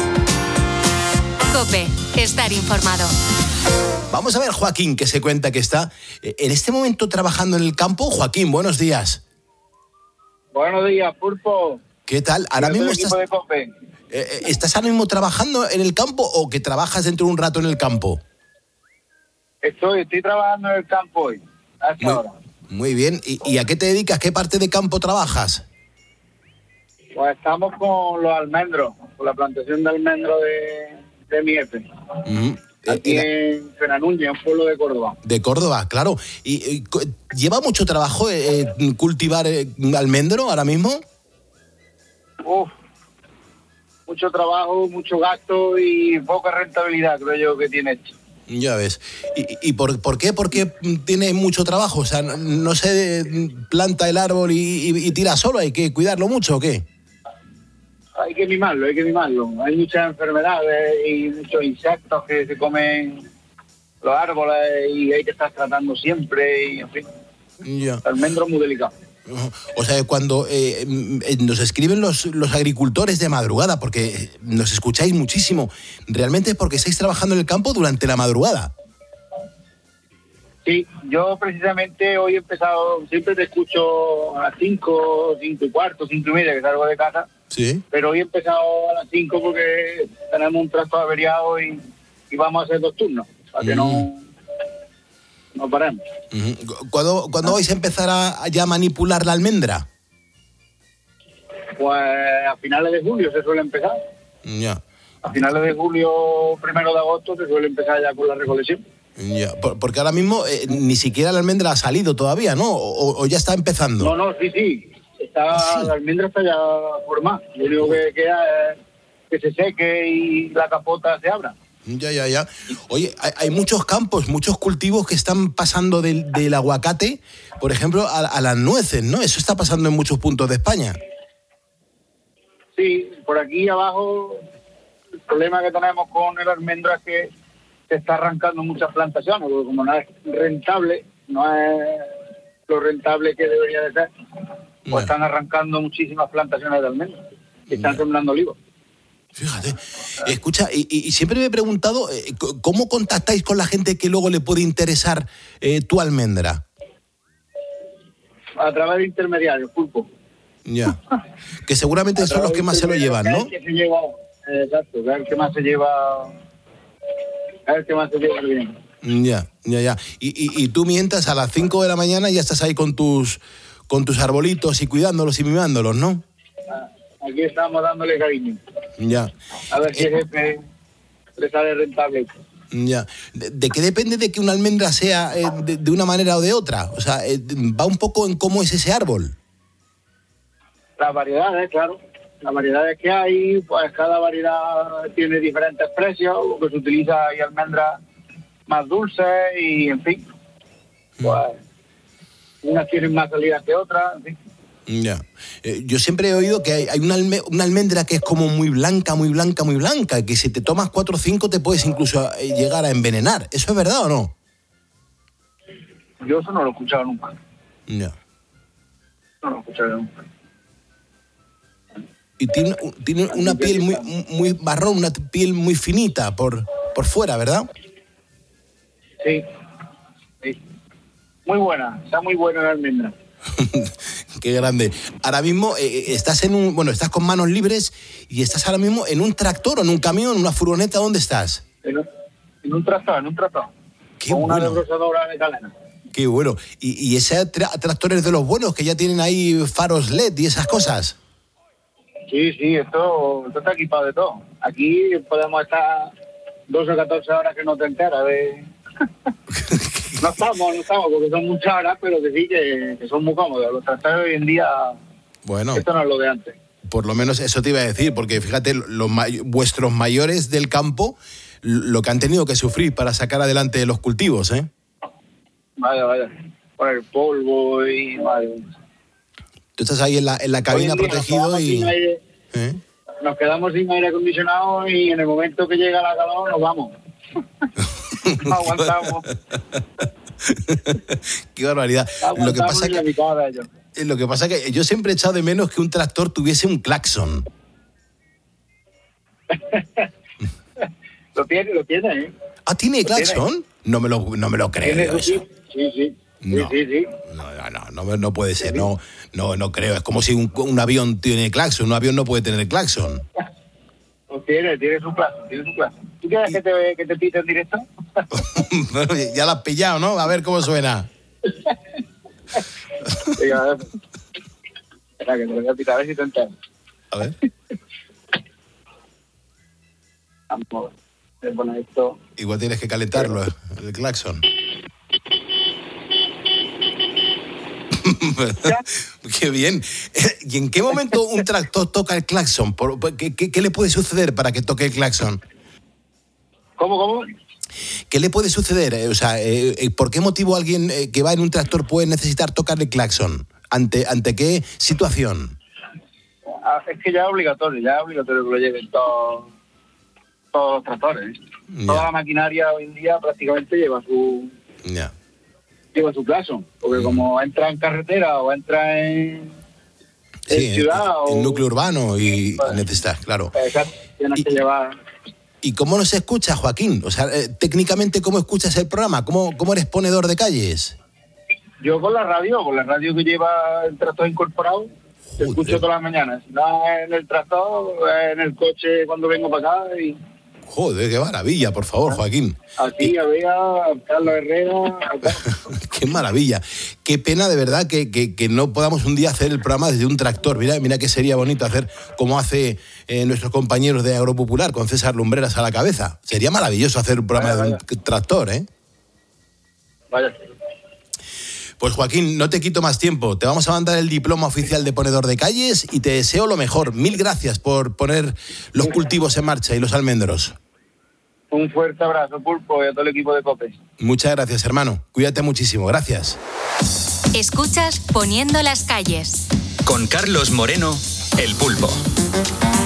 COPE, estar informado. Vamos a ver, Joaquín, que se cuenta que está en este momento trabajando en el campo. Joaquín, buenos días. Buenos días, Pulpo. ¿Qué tal? Ahora mismo estás, de COPE. eh, ¿estás ahora mismo trabajando en el campo o que trabajas dentro de un rato en el campo? Estoy, estoy trabajando en el campo hoy, hasta muy, ahora. Muy bien. ¿Y, ¿Y a qué te dedicas? ¿Qué parte de campo trabajas? Pues estamos con los almendros, con la plantación de almendros de, de Miepe. Uh-huh. Aquí eh, en Fenanuña, un pueblo de Córdoba. De Córdoba, claro. ¿Y, y lleva mucho trabajo eh, cultivar eh, almendro ahora mismo? Uf, mucho trabajo, mucho gasto y poca rentabilidad, creo yo, que tiene esto. Ya ves. ¿Y, y por, por qué? ¿Por qué tiene mucho trabajo? O sea, no, no se planta el árbol y, y, y tira solo, ¿hay que cuidarlo mucho o qué? Hay que mimarlo, hay que mimarlo. Hay muchas enfermedades y muchos insectos que se comen los árboles y hay que estar tratando siempre y, en fin. Ya. El almendro es muy delicado. O sea, cuando eh, nos escriben los, los agricultores de madrugada, porque nos escucháis muchísimo, realmente es porque estáis trabajando en el campo durante la madrugada. Sí, yo precisamente hoy he empezado, siempre te escucho a las cinco, cinco y cuarto, cinco y media que salgo de casa. Sí. Pero hoy he empezado a las cinco porque tenemos un tractor averiado y, y vamos a hacer dos turnos, para que mm. no, no paremos. Uh-huh. ¿Cuándo, ¿cuándo ah. vais a empezar a, a ya manipular la almendra? Pues a finales de julio se suele empezar. Ya. A finales de julio, primero de agosto, se suele empezar ya con la recolección. Ya. Porque ahora mismo eh, ni siquiera la almendra ha salido todavía, ¿no? O, o ya está empezando. No, no, sí, sí. Está, ¿sí? La almendra está ya formada. Lo único que queda es que se seque y la capota se abra. Ya, ya, ya. Oye, hay, hay muchos campos, muchos cultivos que están pasando del, del aguacate, por ejemplo, a, a las nueces, ¿no? Eso está pasando en muchos puntos de España. Sí, por aquí abajo el problema que tenemos con el almendro es que se está arrancando muchas plantaciones, porque como no es rentable, no es lo rentable que debería de ser, pues bueno. Están arrancando muchísimas plantaciones de almendro y están bueno. sembrando olivos. Fíjate, escucha, y, y siempre me he preguntado, ¿cómo contactáis con la gente que luego le puede interesar eh, tu almendra? A través de intermediarios, pulpo. Ya, que seguramente son los que más se lo llevan, ¿no? Que se lleva, exacto, que es el que más se lleva, es el que más se lleva bien. Ya, ya, ya. Y, y, y tú mientras a las cinco de la mañana ya estás ahí con tus con tus arbolitos y cuidándolos y mimándolos, ¿no? Aquí estamos dándole cariño. Ya. A ver si eh, es le sale rentable. Ya. ¿De, de qué depende de que una almendra sea eh, de, de una manera o de otra? O sea, eh, va un poco en cómo es ese árbol. Las variedades, claro. Las variedades que hay, pues cada variedad tiene diferentes precios, lo que se utiliza hay almendras más dulces y, en fin, pues unas tienen más salidas que otras, en fin. Ya. Eh, yo siempre he oído que hay, hay una, alme, una almendra que es como muy blanca, muy blanca, muy blanca, que si te tomas cuatro o cinco te puedes incluso eh, llegar a envenenar. ¿Eso es verdad o no? Yo eso no lo he escuchado nunca. Ya. No lo he escuchado nunca. Y tiene, tiene una piel muy, muy marrón, una piel muy finita por, por fuera, ¿verdad? Sí. Sí. Muy buena, está muy buena la almendra. Qué grande. Ahora mismo eh, estás en un, bueno, estás con manos libres y estás ahora mismo en un tractor o en un camión, en una furgoneta, ¿dónde estás? En un, en un tractor, en un tractor. Qué con bueno. Una desbrozadora de cadena. Qué bueno. Y, y ese tra- tractor es de los buenos que ya tienen ahí faros L E D y esas cosas. Sí, sí, esto, esto está equipado de todo. Aquí podemos estar doce o catorce horas que no te enteras de... No estamos, no estamos, porque son muchas horas, pero que sí, que, que son muy cómodos. Los tractores hoy en día, bueno, esto no es lo de antes. Por lo menos eso te iba a decir, porque fíjate, los may- vuestros mayores del campo, lo que han tenido que sufrir para sacar adelante los cultivos, ¿eh? Vaya, vaya. Por el polvo y... Vaya. Tú estás ahí en la, en la cabina en día protegido nos y... Aire, ¿eh? Nos quedamos sin aire acondicionado y en el momento que llega la calor nos vamos. No aguantamos. Qué barbaridad. Aguantamos lo que pasa la que, mitad de ello. lo que pasa que yo siempre he echado de menos que un tractor tuviese un claxon. Lo tiene, lo tiene, ¿eh? ¿Ah, tiene ¿Lo claxon? tiene? No me lo, no me lo creo ¿Tiene eso. Sí, sí. sí. No, sí, sí, sí. no, no, no, no, no puede ser, no, no, no creo. Es como si un, un avión tiene claxon, un avión no puede tener claxon. Lo tiene, tiene su plazo, tiene su plazo. ¿Tú quieres que te, que te pite en directo? Bueno, ya lo has pillado, ¿no? A ver cómo suena. Sí, a ver. Espera, que te voy a pitar, a ver si te enteras. A ver. Vamos a poner esto. Igual tienes que calentarlo, el claxon. Qué bien. ¿Y en qué momento un tractor toca el claxon? ¿Qué, qué, qué le puede suceder para que toque el claxon? ¿Cómo, cómo? ¿Qué le puede suceder? O sea, eh, ¿por qué motivo alguien que va en un tractor puede necesitar tocar el claxon? ¿Ante, ante qué situación? Ah, es que ya es obligatorio, ya es obligatorio que lo lleven todos, todos los tractores. Yeah. Toda la maquinaria hoy en día prácticamente lleva su... Ya. Yeah. lleva su claxon, porque como entra en carretera o entra en, sí, en ciudad en, o en núcleo urbano y pues, necesitas, claro. Exacto, tienes y, que llevar. ¿Y cómo nos escuchas, Joaquín? O sea, eh, técnicamente, ¿cómo escuchas el programa? ¿Cómo, cómo eres ponedor de calles? Yo con la radio, con la radio que lleva el tractor incorporado, te escucho todas las mañanas. Si no en el tractor, en el coche cuando vengo para acá y... Joder, qué maravilla, por favor, Joaquín. Aquí había Carlos Herrera. Acá. Qué maravilla. Qué pena, de verdad, que, que, que no podamos un día hacer el programa desde un tractor. Mira, mira que sería bonito hacer como hace eh, nuestros compañeros de Agropopular, con César Lumbreras a la cabeza. Sería maravilloso hacer un programa vaya, desde un tractor, ¿eh? Vaya. Pues Joaquín, no te quito más tiempo. Te vamos a mandar el diploma oficial de ponedor de calles y te deseo lo mejor. Mil gracias por poner los cultivos en marcha y los almendros. Un fuerte abrazo, Pulpo, y a todo el equipo de COPE. Muchas gracias, hermano. Cuídate muchísimo. Gracias. Escuchas Poniendo las calles. Con Carlos Moreno, El Pulpo.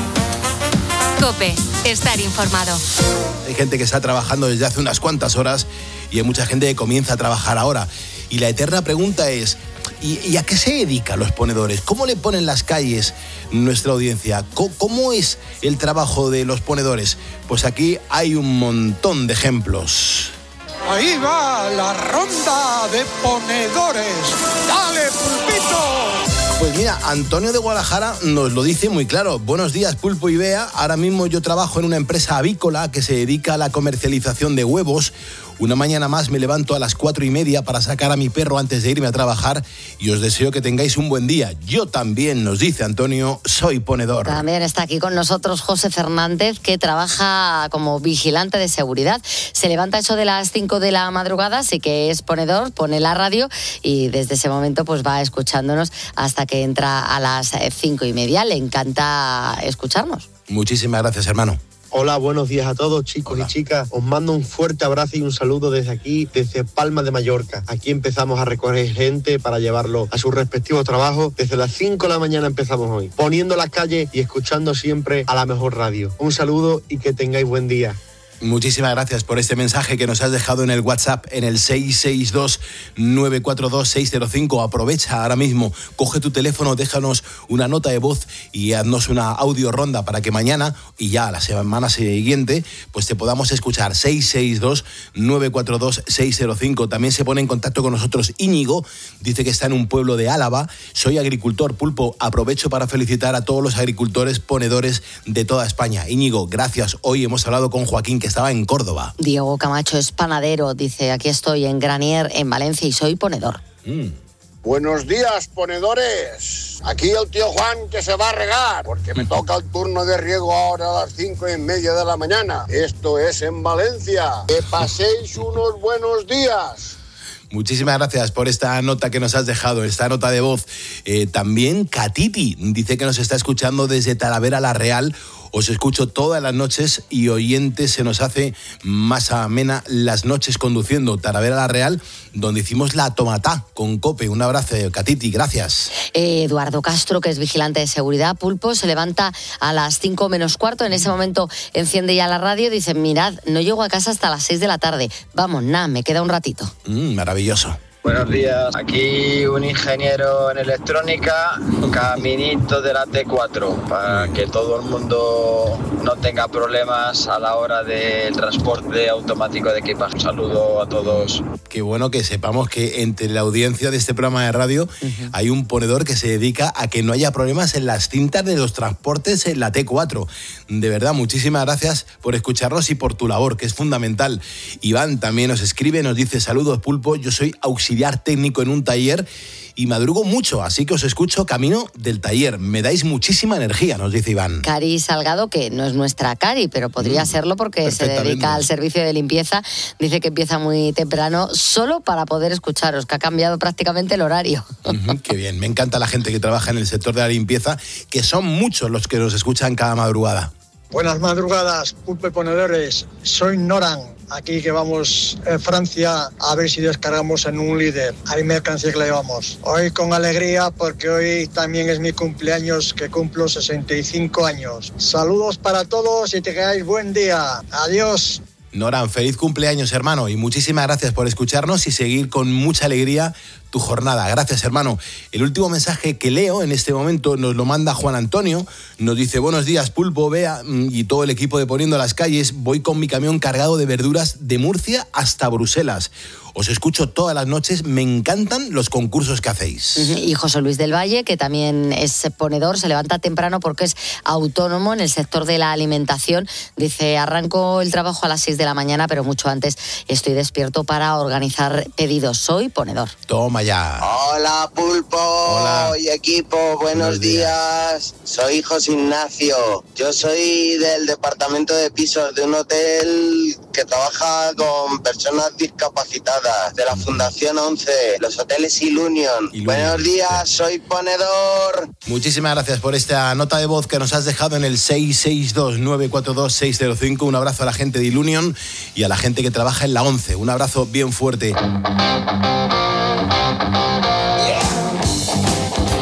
COPE, estar informado. Hay gente que está trabajando desde hace unas cuantas horas y hay mucha gente que comienza a trabajar ahora. Y la eterna pregunta es, ¿y, y a qué se dedican los ponedores? ¿Cómo le ponen las calles nuestra audiencia? ¿Cómo, ¿Cómo es el trabajo de los ponedores? Pues aquí hay un montón de ejemplos. Ahí va la ronda de ponedores. ¡Dale, Pulpito! Pues mira, Antonio de Guadalajara nos lo dice muy claro. Buenos días, Pulpo y Bea. Ahora mismo yo trabajo en una empresa avícola que se dedica a la comercialización de huevos. Una mañana más me levanto a las cuatro y media para sacar a mi perro antes de irme a trabajar y os deseo que tengáis un buen día. Yo también, nos dice Antonio, soy ponedor. También está aquí con nosotros José Fernández, que trabaja como vigilante de seguridad. Se levanta eso de las cinco de la madrugada, así que es ponedor, pone la radio y desde ese momento pues va escuchándonos hasta que entra a las cinco y media. Le encanta escucharnos. Muchísimas gracias, hermano. Hola, buenos días a todos, chicos Hola. y chicas. Os mando un fuerte abrazo y un saludo desde aquí, desde Palma de Mallorca. Aquí empezamos a recoger gente para llevarlo a sus respectivos trabajos. Desde las cinco de la mañana empezamos hoy, poniendo las calles y escuchando siempre a la mejor radio. Un saludo y que tengáis buen día. Muchísimas gracias por este mensaje que nos has dejado en el WhatsApp en el seis seis dos, nueve cuatro dos, seis cero cinco. Aprovecha ahora mismo, coge tu teléfono, déjanos una nota de voz y haznos una audio ronda para que mañana y ya la semana siguiente pues te podamos escuchar. Seis seis dos, nueve cuatro dos, seis cero cinco. También se pone en contacto con nosotros Íñigo, dice que está en un pueblo de Álava. Soy agricultor, Pulpo. Aprovecho para felicitar a todos los agricultores ponedores de toda España. Íñigo, gracias. Hoy hemos hablado con Joaquín, que estaba en Córdoba. Diego Camacho es panadero, dice, aquí estoy en Granier, en Valencia, y soy ponedor. Mm. Buenos días, ponedores. Aquí el tío Juan que se va a regar, porque me toca el turno de riego ahora a las cinco y media de la mañana. Esto es en Valencia. Que paséis unos buenos días. Muchísimas gracias por esta nota que nos has dejado, esta nota de voz. Eh, también Catiti dice que nos está escuchando desde Talavera la Real. Os escucho todas las noches y oyentes, se nos hace más amena las noches conduciendo. Talavera la Real, donde hicimos la tomatá con COPE. Un abrazo, Catiti, gracias. Eh, Eduardo Castro, que es vigilante de seguridad, Pulpo, se levanta a las cinco menos cuarto. En ese momento enciende ya la radio y dice, mirad, no llego a casa hasta las seis de la tarde. Vamos, nada, me queda un ratito. Mm, maravilloso. Buenos días, aquí un ingeniero en electrónica, caminito de la T cuatro, para que todo el mundo no tenga problemas a la hora del transporte automático de equipaje. Un saludo a todos. Qué bueno que sepamos que entre la audiencia de este programa de radio uh-huh. hay un ponedor que se dedica a que no haya problemas en las cintas de los transportes en la T cuatro. De verdad, muchísimas gracias por escucharnos y por tu labor, que es fundamental. Iván también nos escribe, nos dice, saludos, Pulpo, yo soy auxiliar técnico en un taller y madrugo mucho, así que os escucho camino del taller. Me dais muchísima energía, nos dice Iván. Cari Salgado, que no es nuestra Cari, pero podría mm, serlo porque se dedica al servicio de limpieza. Dice que empieza muy temprano solo para poder escucharos, que ha cambiado prácticamente el horario. Uh-huh, qué bien, me encanta la gente que trabaja en el sector de la limpieza, que son muchos los que nos escuchan cada madrugada. Buenas madrugadas, Pulpo y ponedores. Soy Noran, aquí que vamos a Francia a ver si descargamos en un líder. Hay mercancía que la llevamos. Hoy con alegría porque hoy también es mi cumpleaños, que cumplo sesenta y cinco años. Saludos para todos y te quedáis buen día. Adiós. Noran, feliz cumpleaños, hermano, y muchísimas gracias por escucharnos y seguir con mucha alegría tu jornada. Gracias, hermano. El último mensaje que leo en este momento nos lo manda Juan Antonio. Nos dice, buenos días, Pulpo, Bea y todo el equipo de Poniendo las Calles. Voy con mi camión cargado de verduras de Murcia hasta Bruselas. Os escucho todas las noches, me encantan los concursos que hacéis. Y José Luis del Valle, que también es ponedor, se levanta temprano porque es autónomo en el sector de la alimentación. Dice, arranco el trabajo a las seis de la mañana, pero mucho antes estoy despierto para organizar pedidos. Soy ponedor. Toma ya. Hola, Pulpo. Hola. Y equipo, buenos, buenos días. días. Soy José Ignacio. Yo soy del departamento de pisos de un hotel que trabaja con personas discapacitadas, de la Fundación once, los hoteles Ilunion. Ilunion. Buenos días, soy ponedor. Muchísimas gracias por esta nota de voz que nos has dejado en el seis seis dos, nueve cuatro dos, seis cero cinco. Un abrazo a la gente de Ilunion y a la gente que trabaja en la once. Un abrazo bien fuerte.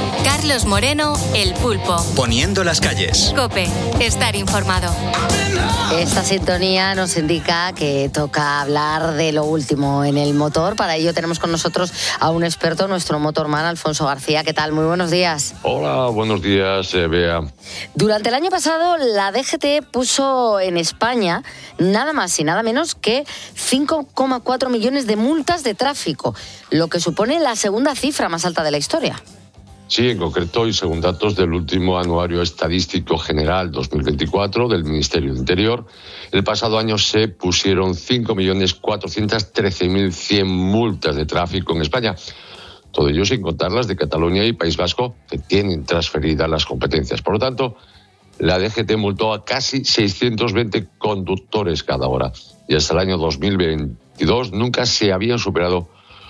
Carlos Moreno, El Pulpo. Poniendo las calles. COPE, estar informado. Esta sintonía nos indica que toca hablar de lo último en el motor. Para ello tenemos con nosotros a un experto, nuestro motorman, Alfonso García. ¿Qué tal? Muy buenos días. Hola, buenos días, eh, Bea. Durante el año pasado, la D G T puso en España nada más y nada menos que cinco coma cuatro millones de multas de tráfico, lo que supone la segunda cifra más alta de la historia. Sí, en concreto, y según datos del último Anuario Estadístico General dos mil veinticuatro del Ministerio de Interior, el pasado año se pusieron cinco millones cuatrocientos trece mil cien multas de tráfico en España. Todo ello sin contar las de Cataluña y País Vasco, que tienen transferidas las competencias. Por lo tanto, la D G T multó a casi seiscientos veinte conductores cada hora. Y hasta el año dos mil veintidós nunca se habían superado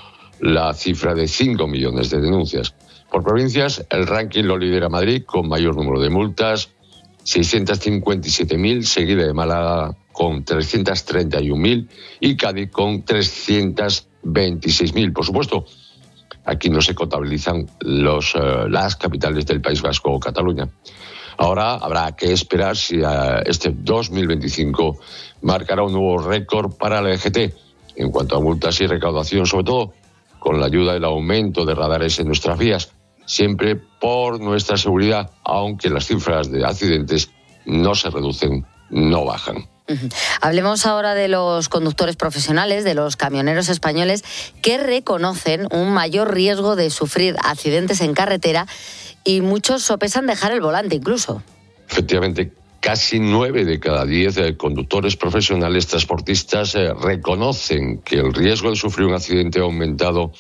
la cifra de cinco millones de denuncias. Por provincias, el ranking lo lidera Madrid con mayor número de multas, seiscientos cincuenta y siete mil, seguida de Málaga con trescientos treinta y un mil y Cádiz con trescientos veintiséis mil. Por supuesto, aquí no se contabilizan los, uh, las capitales del País Vasco o Cataluña. Ahora habrá que esperar si uh, este dos mil veinticinco marcará un nuevo récord para la D G T en cuanto a multas y recaudación, sobre todo con la ayuda del aumento de radares en nuestras vías, siempre por nuestra seguridad, aunque las cifras de accidentes no se reducen, no bajan. Uh-huh. Hablemos ahora de los conductores profesionales, de los camioneros españoles, que reconocen un mayor riesgo de sufrir accidentes en carretera y muchos sopesan dejar el volante incluso. Efectivamente, casi nueve de cada diez conductores profesionales transportistas eh, reconocen que el riesgo de sufrir un accidente ha aumentado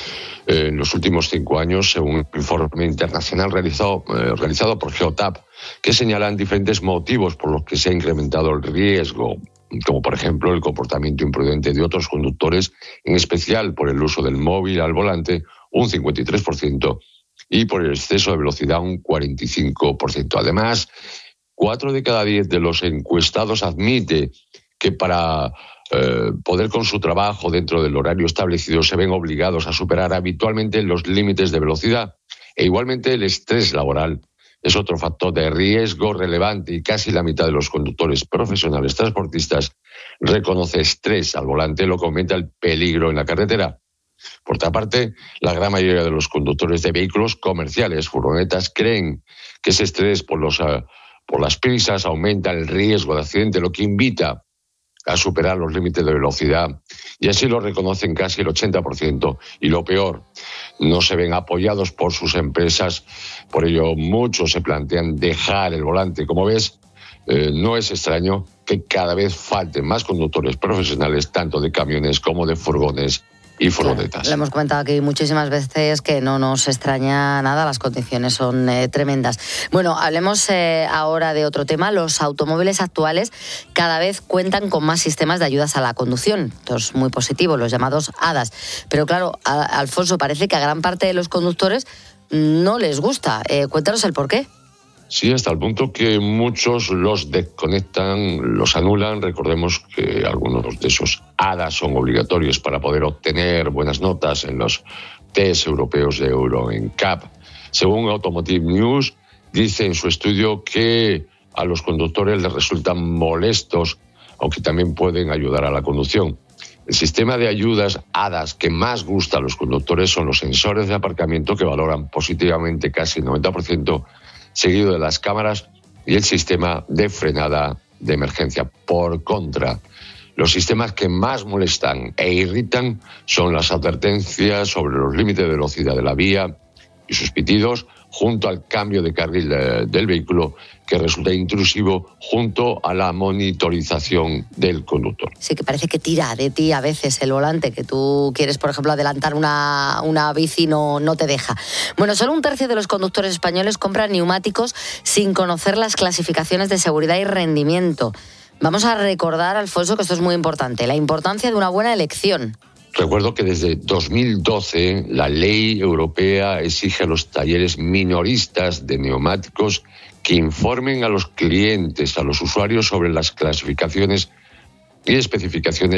eh, en los últimos cinco años, según un informe internacional realizado, eh, realizado por Geotab, que señalan diferentes motivos por los que se ha incrementado el riesgo, como por ejemplo el comportamiento imprudente de otros conductores, en especial por el uso del móvil al volante, un cincuenta y tres por ciento, y por el exceso de velocidad, un cuarenta y cinco por ciento. Además, Cuatro de cada diez de los encuestados admite que para eh, poder con su trabajo dentro del horario establecido se ven obligados a superar habitualmente los límites de velocidad. E igualmente el estrés laboral es otro factor de riesgo relevante y casi la mitad de los conductores profesionales transportistas reconoce estrés al volante, lo que aumenta el peligro en la carretera. Por otra parte, la gran mayoría de los conductores de vehículos comerciales, furgonetas, creen que ese estrés por los... Uh, por las prisas aumenta el riesgo de accidente, lo que invita a superar los límites de velocidad. Y así lo reconocen casi el ochenta por ciento. Y lo peor, no se ven apoyados por sus empresas. Por ello, muchos se plantean dejar el volante. Como ves, eh, no es extraño que cada vez falten más conductores profesionales, tanto de camiones como de furgones y furgonetas. Lo hemos comentado aquí muchísimas veces que no nos extraña nada, las condiciones son eh, tremendas. Bueno, hablemos eh, ahora de otro tema. Los automóviles actuales cada vez cuentan con más sistemas de ayudas a la conducción. Esto es muy positivo, los llamados A D A S. Pero claro, a, Alfonso, parece que a gran parte de los conductores no les gusta. Eh, cuéntanos el porqué. Sí, hasta el punto que muchos los desconectan, los anulan. Recordemos que algunos de esos A D A son obligatorios para poder obtener buenas notas en los test europeos de Euro N C A P. Según Automotive News, dice en su estudio que a los conductores les resultan molestos, aunque también pueden ayudar a la conducción. El sistema de ayudas A D A S que más gusta a los conductores son los sensores de aparcamiento, que valoran positivamente casi el noventa por ciento, seguido de las cámaras y el sistema de frenada de emergencia. Por contra, los sistemas que más molestan e irritan son las advertencias sobre los límites de velocidad de la vía y sus pitidos, junto al cambio de carril de, del vehículo, que resulta intrusivo, junto a la monitorización del conductor. Sí, que parece que tira de ti a veces el volante, que tú quieres, por ejemplo, adelantar una, una bici, no, no te deja. Bueno, solo un tercio de los conductores españoles compran neumáticos sin conocer las clasificaciones de seguridad y rendimiento. Vamos a recordar, Alfonso, que esto es muy importante, la importancia de una buena elección. Recuerdo que desde dos mil doce la ley europea exige a los talleres minoristas de neumáticos que informen a los clientes, a los usuarios, sobre las clasificaciones y especificaciones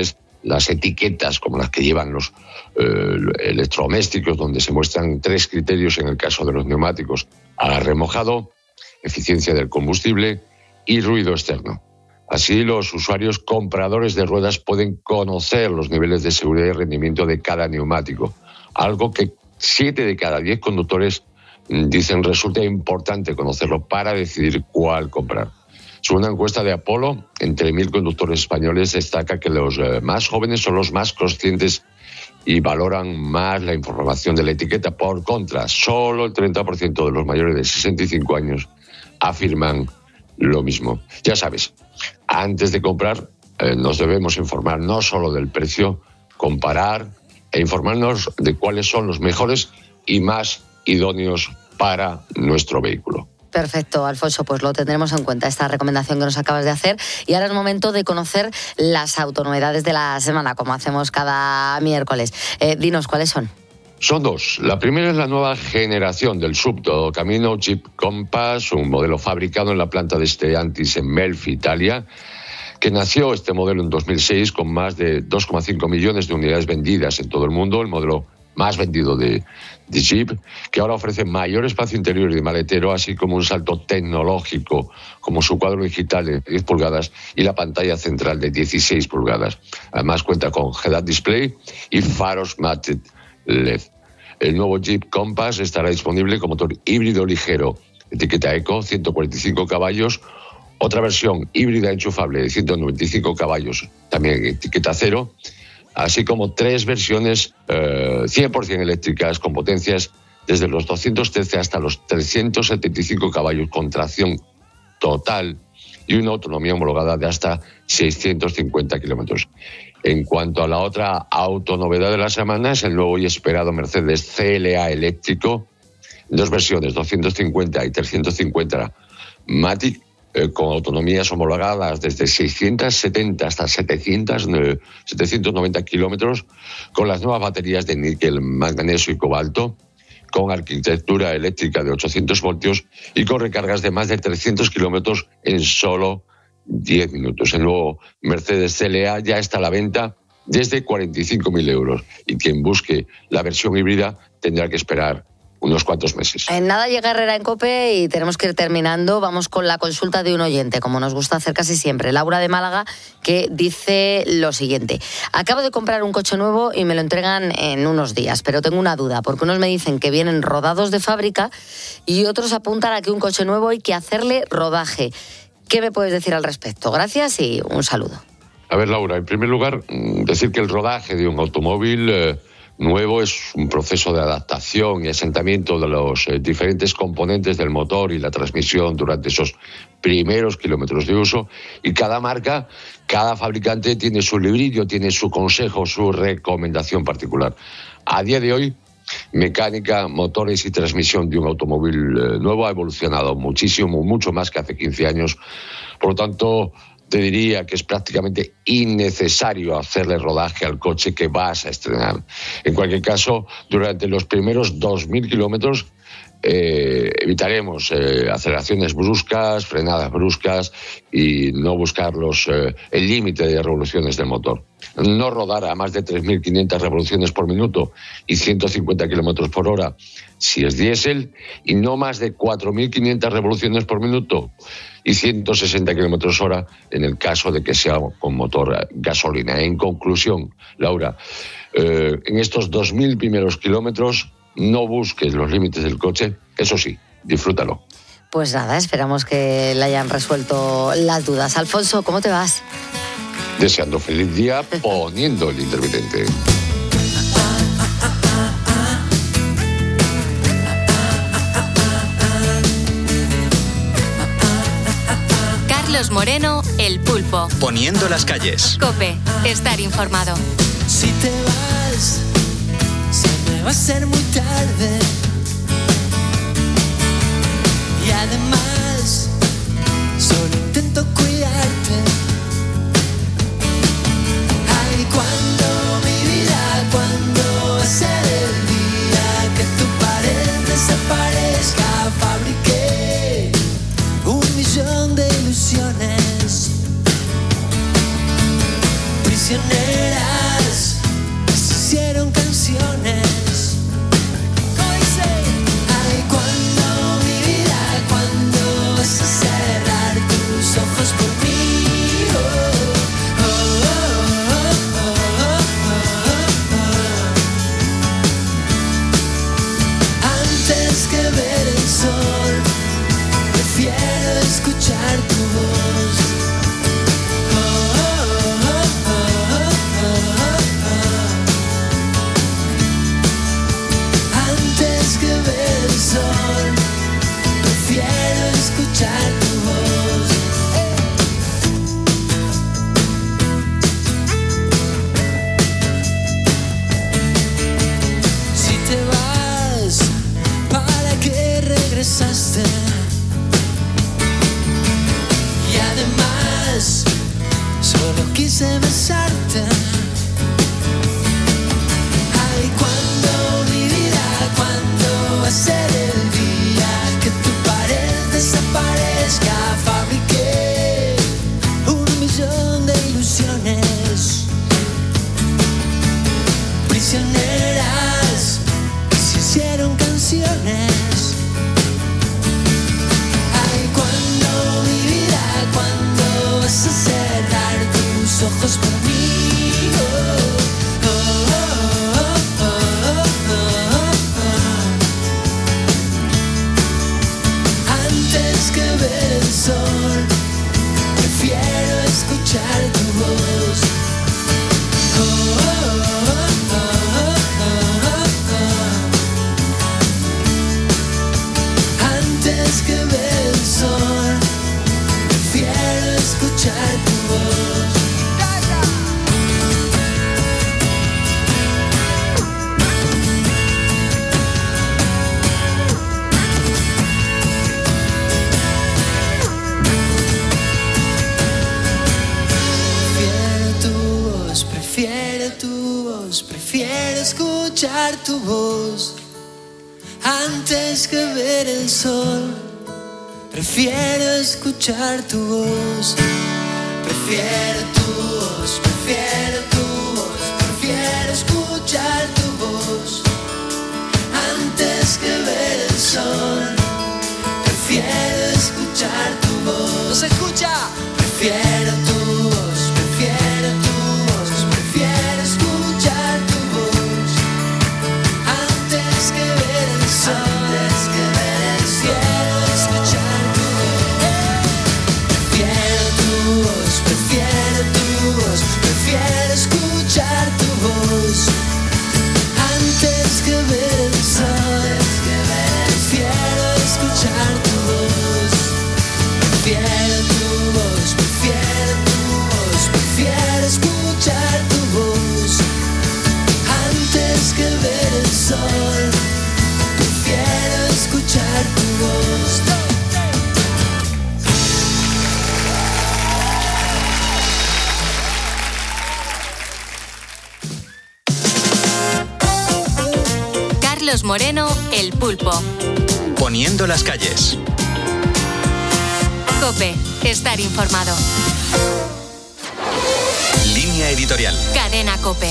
las etiquetas como las que llevan los eh, electrodomésticos, donde se muestran tres criterios en el caso de los neumáticos: agarre mojado, eficiencia del combustible y ruido externo. Así, los usuarios compradores de ruedas pueden conocer los niveles de seguridad y rendimiento de cada neumático, algo que siete de cada diez conductores dicen resulta importante conocerlo para decidir cuál comprar. Según una encuesta de Apolo, entre mil conductores españoles destaca que los más jóvenes son los más conscientes y valoran más la información de la etiqueta. Por contra, solo el treinta por ciento de los mayores de sesenta y cinco años afirman lo mismo. Ya sabes, antes de comprar eh, nos debemos informar no solo del precio, comparar e informarnos de cuáles son los mejores y más idóneos para nuestro vehículo. Perfecto, Alfonso, pues lo tendremos en cuenta, esta recomendación que nos acabas de hacer. Y ahora es momento de conocer las autonovedades de la semana, como hacemos cada miércoles. Eh, dinos, ¿cuáles son? Son dos. La primera es la nueva generación del S U V todo camino Jeep Compass, un modelo fabricado en la planta de Stellantis en Melfi, Italia, que nació este modelo en dos mil seis con más de dos coma cinco millones de unidades vendidas en todo el mundo, el modelo más vendido de, de Jeep, que ahora ofrece mayor espacio interior y de maletero, así como un salto tecnológico, como su cuadro digital de diez pulgadas y la pantalla central de dieciséis pulgadas. Además cuenta con Head Up Display y faros Matte L E D. El nuevo Jeep Compass estará disponible con motor híbrido ligero, etiqueta Eco, ciento cuarenta y cinco caballos, otra versión híbrida enchufable de ciento noventa y cinco caballos, también etiqueta cero, así como tres versiones eh, cien por ciento eléctricas con potencias desde los doscientos trece hasta los trescientos setenta y cinco caballos con tracción total y una autonomía homologada de hasta seiscientos cincuenta kilómetros. En cuanto a la otra autonovedad de la semana, es el nuevo y esperado Mercedes C L A eléctrico, dos versiones, doscientos cincuenta y trescientos cincuenta Matic, Eh, con autonomías homologadas desde seiscientos setenta hasta setecientos noventa kilómetros, con las nuevas baterías de níquel, manganeso y cobalto, con arquitectura eléctrica de ochocientos voltios y con recargas de más de trescientos kilómetros en solo diez minutos. El nuevo Mercedes C L A ya está a la venta desde cuarenta y cinco mil euros y quien busque la versión híbrida tendrá que esperar unos cuantos meses. En nada llega Herrera en COPE y tenemos que ir terminando. Vamos con la consulta de un oyente, como nos gusta hacer casi siempre. Laura de Málaga, que dice lo siguiente. Acabo de comprar un coche nuevo y me lo entregan en unos días, pero tengo una duda, porque unos me dicen que vienen rodados de fábrica y otros apuntan a que un coche nuevo hay que hacerle rodaje. ¿Qué me puedes decir al respecto? Gracias y un saludo. A ver, Laura, en primer lugar, decir que el rodaje de un automóvil Eh, nuevo es un proceso de adaptación y asentamiento de los eh, diferentes componentes del motor y la transmisión durante esos primeros kilómetros de uso, y cada marca, cada fabricante tiene su librillo, tiene su consejo, su recomendación particular. A día de hoy, mecánica, motores y transmisión de un automóvil eh, nuevo ha evolucionado muchísimo, mucho más que hace quince años. Por lo tanto, te diría que es prácticamente innecesario hacerle rodaje al coche que vas a estrenar. En cualquier caso, durante los primeros dos mil kilómetros eh, evitaremos eh, aceleraciones bruscas, frenadas bruscas y no buscar los, eh, el límite de revoluciones del motor. No rodar a más de tres mil quinientas revoluciones por minuto y ciento cincuenta kilómetros por hora si es diésel, y no más de cuatro mil quinientas revoluciones por minuto y ciento sesenta kilómetros hora en el caso de que sea con motor gasolina. En conclusión, Laura, eh, en estos dos mil primeros kilómetros no busques los límites del coche, eso sí, disfrútalo. Pues nada, esperamos que le hayan resuelto las dudas. Alfonso, ¿cómo te vas? Deseando feliz día poniendo el intermitente. Carlos Moreno, El Pulpo. Poniendo las calles. COPE, estar informado. Si te vas, se me va a hacer muy tarde. Y además, solo intento cuidarte. Ay, cuando mi vida, cuando va a ser el día que tu pared desaparezca, fabriqué un millón de ilusiones prisioneras. escuchar tu voz. Oh, oh, oh, oh, oh, oh. Antes que ver el sol, prefiero escuchar tu voz. Si te vas, ¿para qué regresaste? Y además, solo quise besarte. Ay, cuando mi vida, cuando va a ser el día que tu pared desaparezca, fabriqué un millón de ilusiones prisioneras que se hicieron canciones. Ay, cuando mi vida, cuando vas a cerrar tus ojos por mí. Oh, oh, oh, oh, oh, oh, oh. Antes que ver el sol, prefiero escuchar tu voz. Oh, oh, oh, oh, oh, oh. Antes que ver el sol, prefiero escuchar tu voz. Prefiero tu voz, prefiero tu voz, prefiero escuchar tu voz. Antes que ver el sol, prefiero escuchar tu voz. Prefiero tu voz, prefiero tu voz, prefiero escuchar tu voz. Antes que ver el sol, prefiero escuchar tu voz. ¿Se escucha? Prefiero tu voz, prefiero tu voz, prefiero escuchar tu voz. Antes que ver el sol, antes que ver el cielo, escuchar tu voz. Prefiero tu voz, prefiero tu voz, prefiero escuchar tu voz. Antes que ver el sol, prefiero escuchar tu voz. Prefiero tu voz, prefiero tu voz, prefiero escuchar tu voz. Antes que ver el sol, prefiero escuchar tu voz. Carlos Moreno, El Pulpo. Poniendo las calles. COPE, estar informado. Línea editorial. Cadena COPE.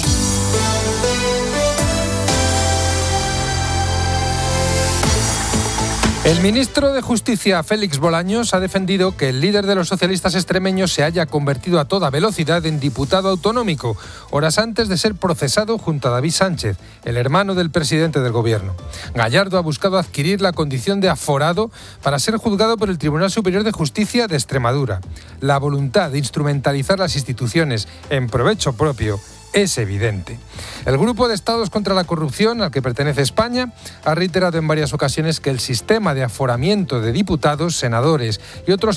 El ministro de Justicia, Félix Bolaños, ha defendido que el líder de los socialistas extremeños se haya convertido a toda velocidad en diputado autonómico, horas antes de ser procesado junto a David Sánchez, el hermano del presidente del gobierno. Gallardo ha buscado adquirir la condición de aforado para ser juzgado por el Tribunal Superior de Justicia de Extremadura. La voluntad de instrumentalizar las instituciones en provecho propio es evidente. El Grupo de Estados contra la Corrupción, al que pertenece España, ha reiterado en varias ocasiones que el sistema de aforamiento de diputados, senadores y otros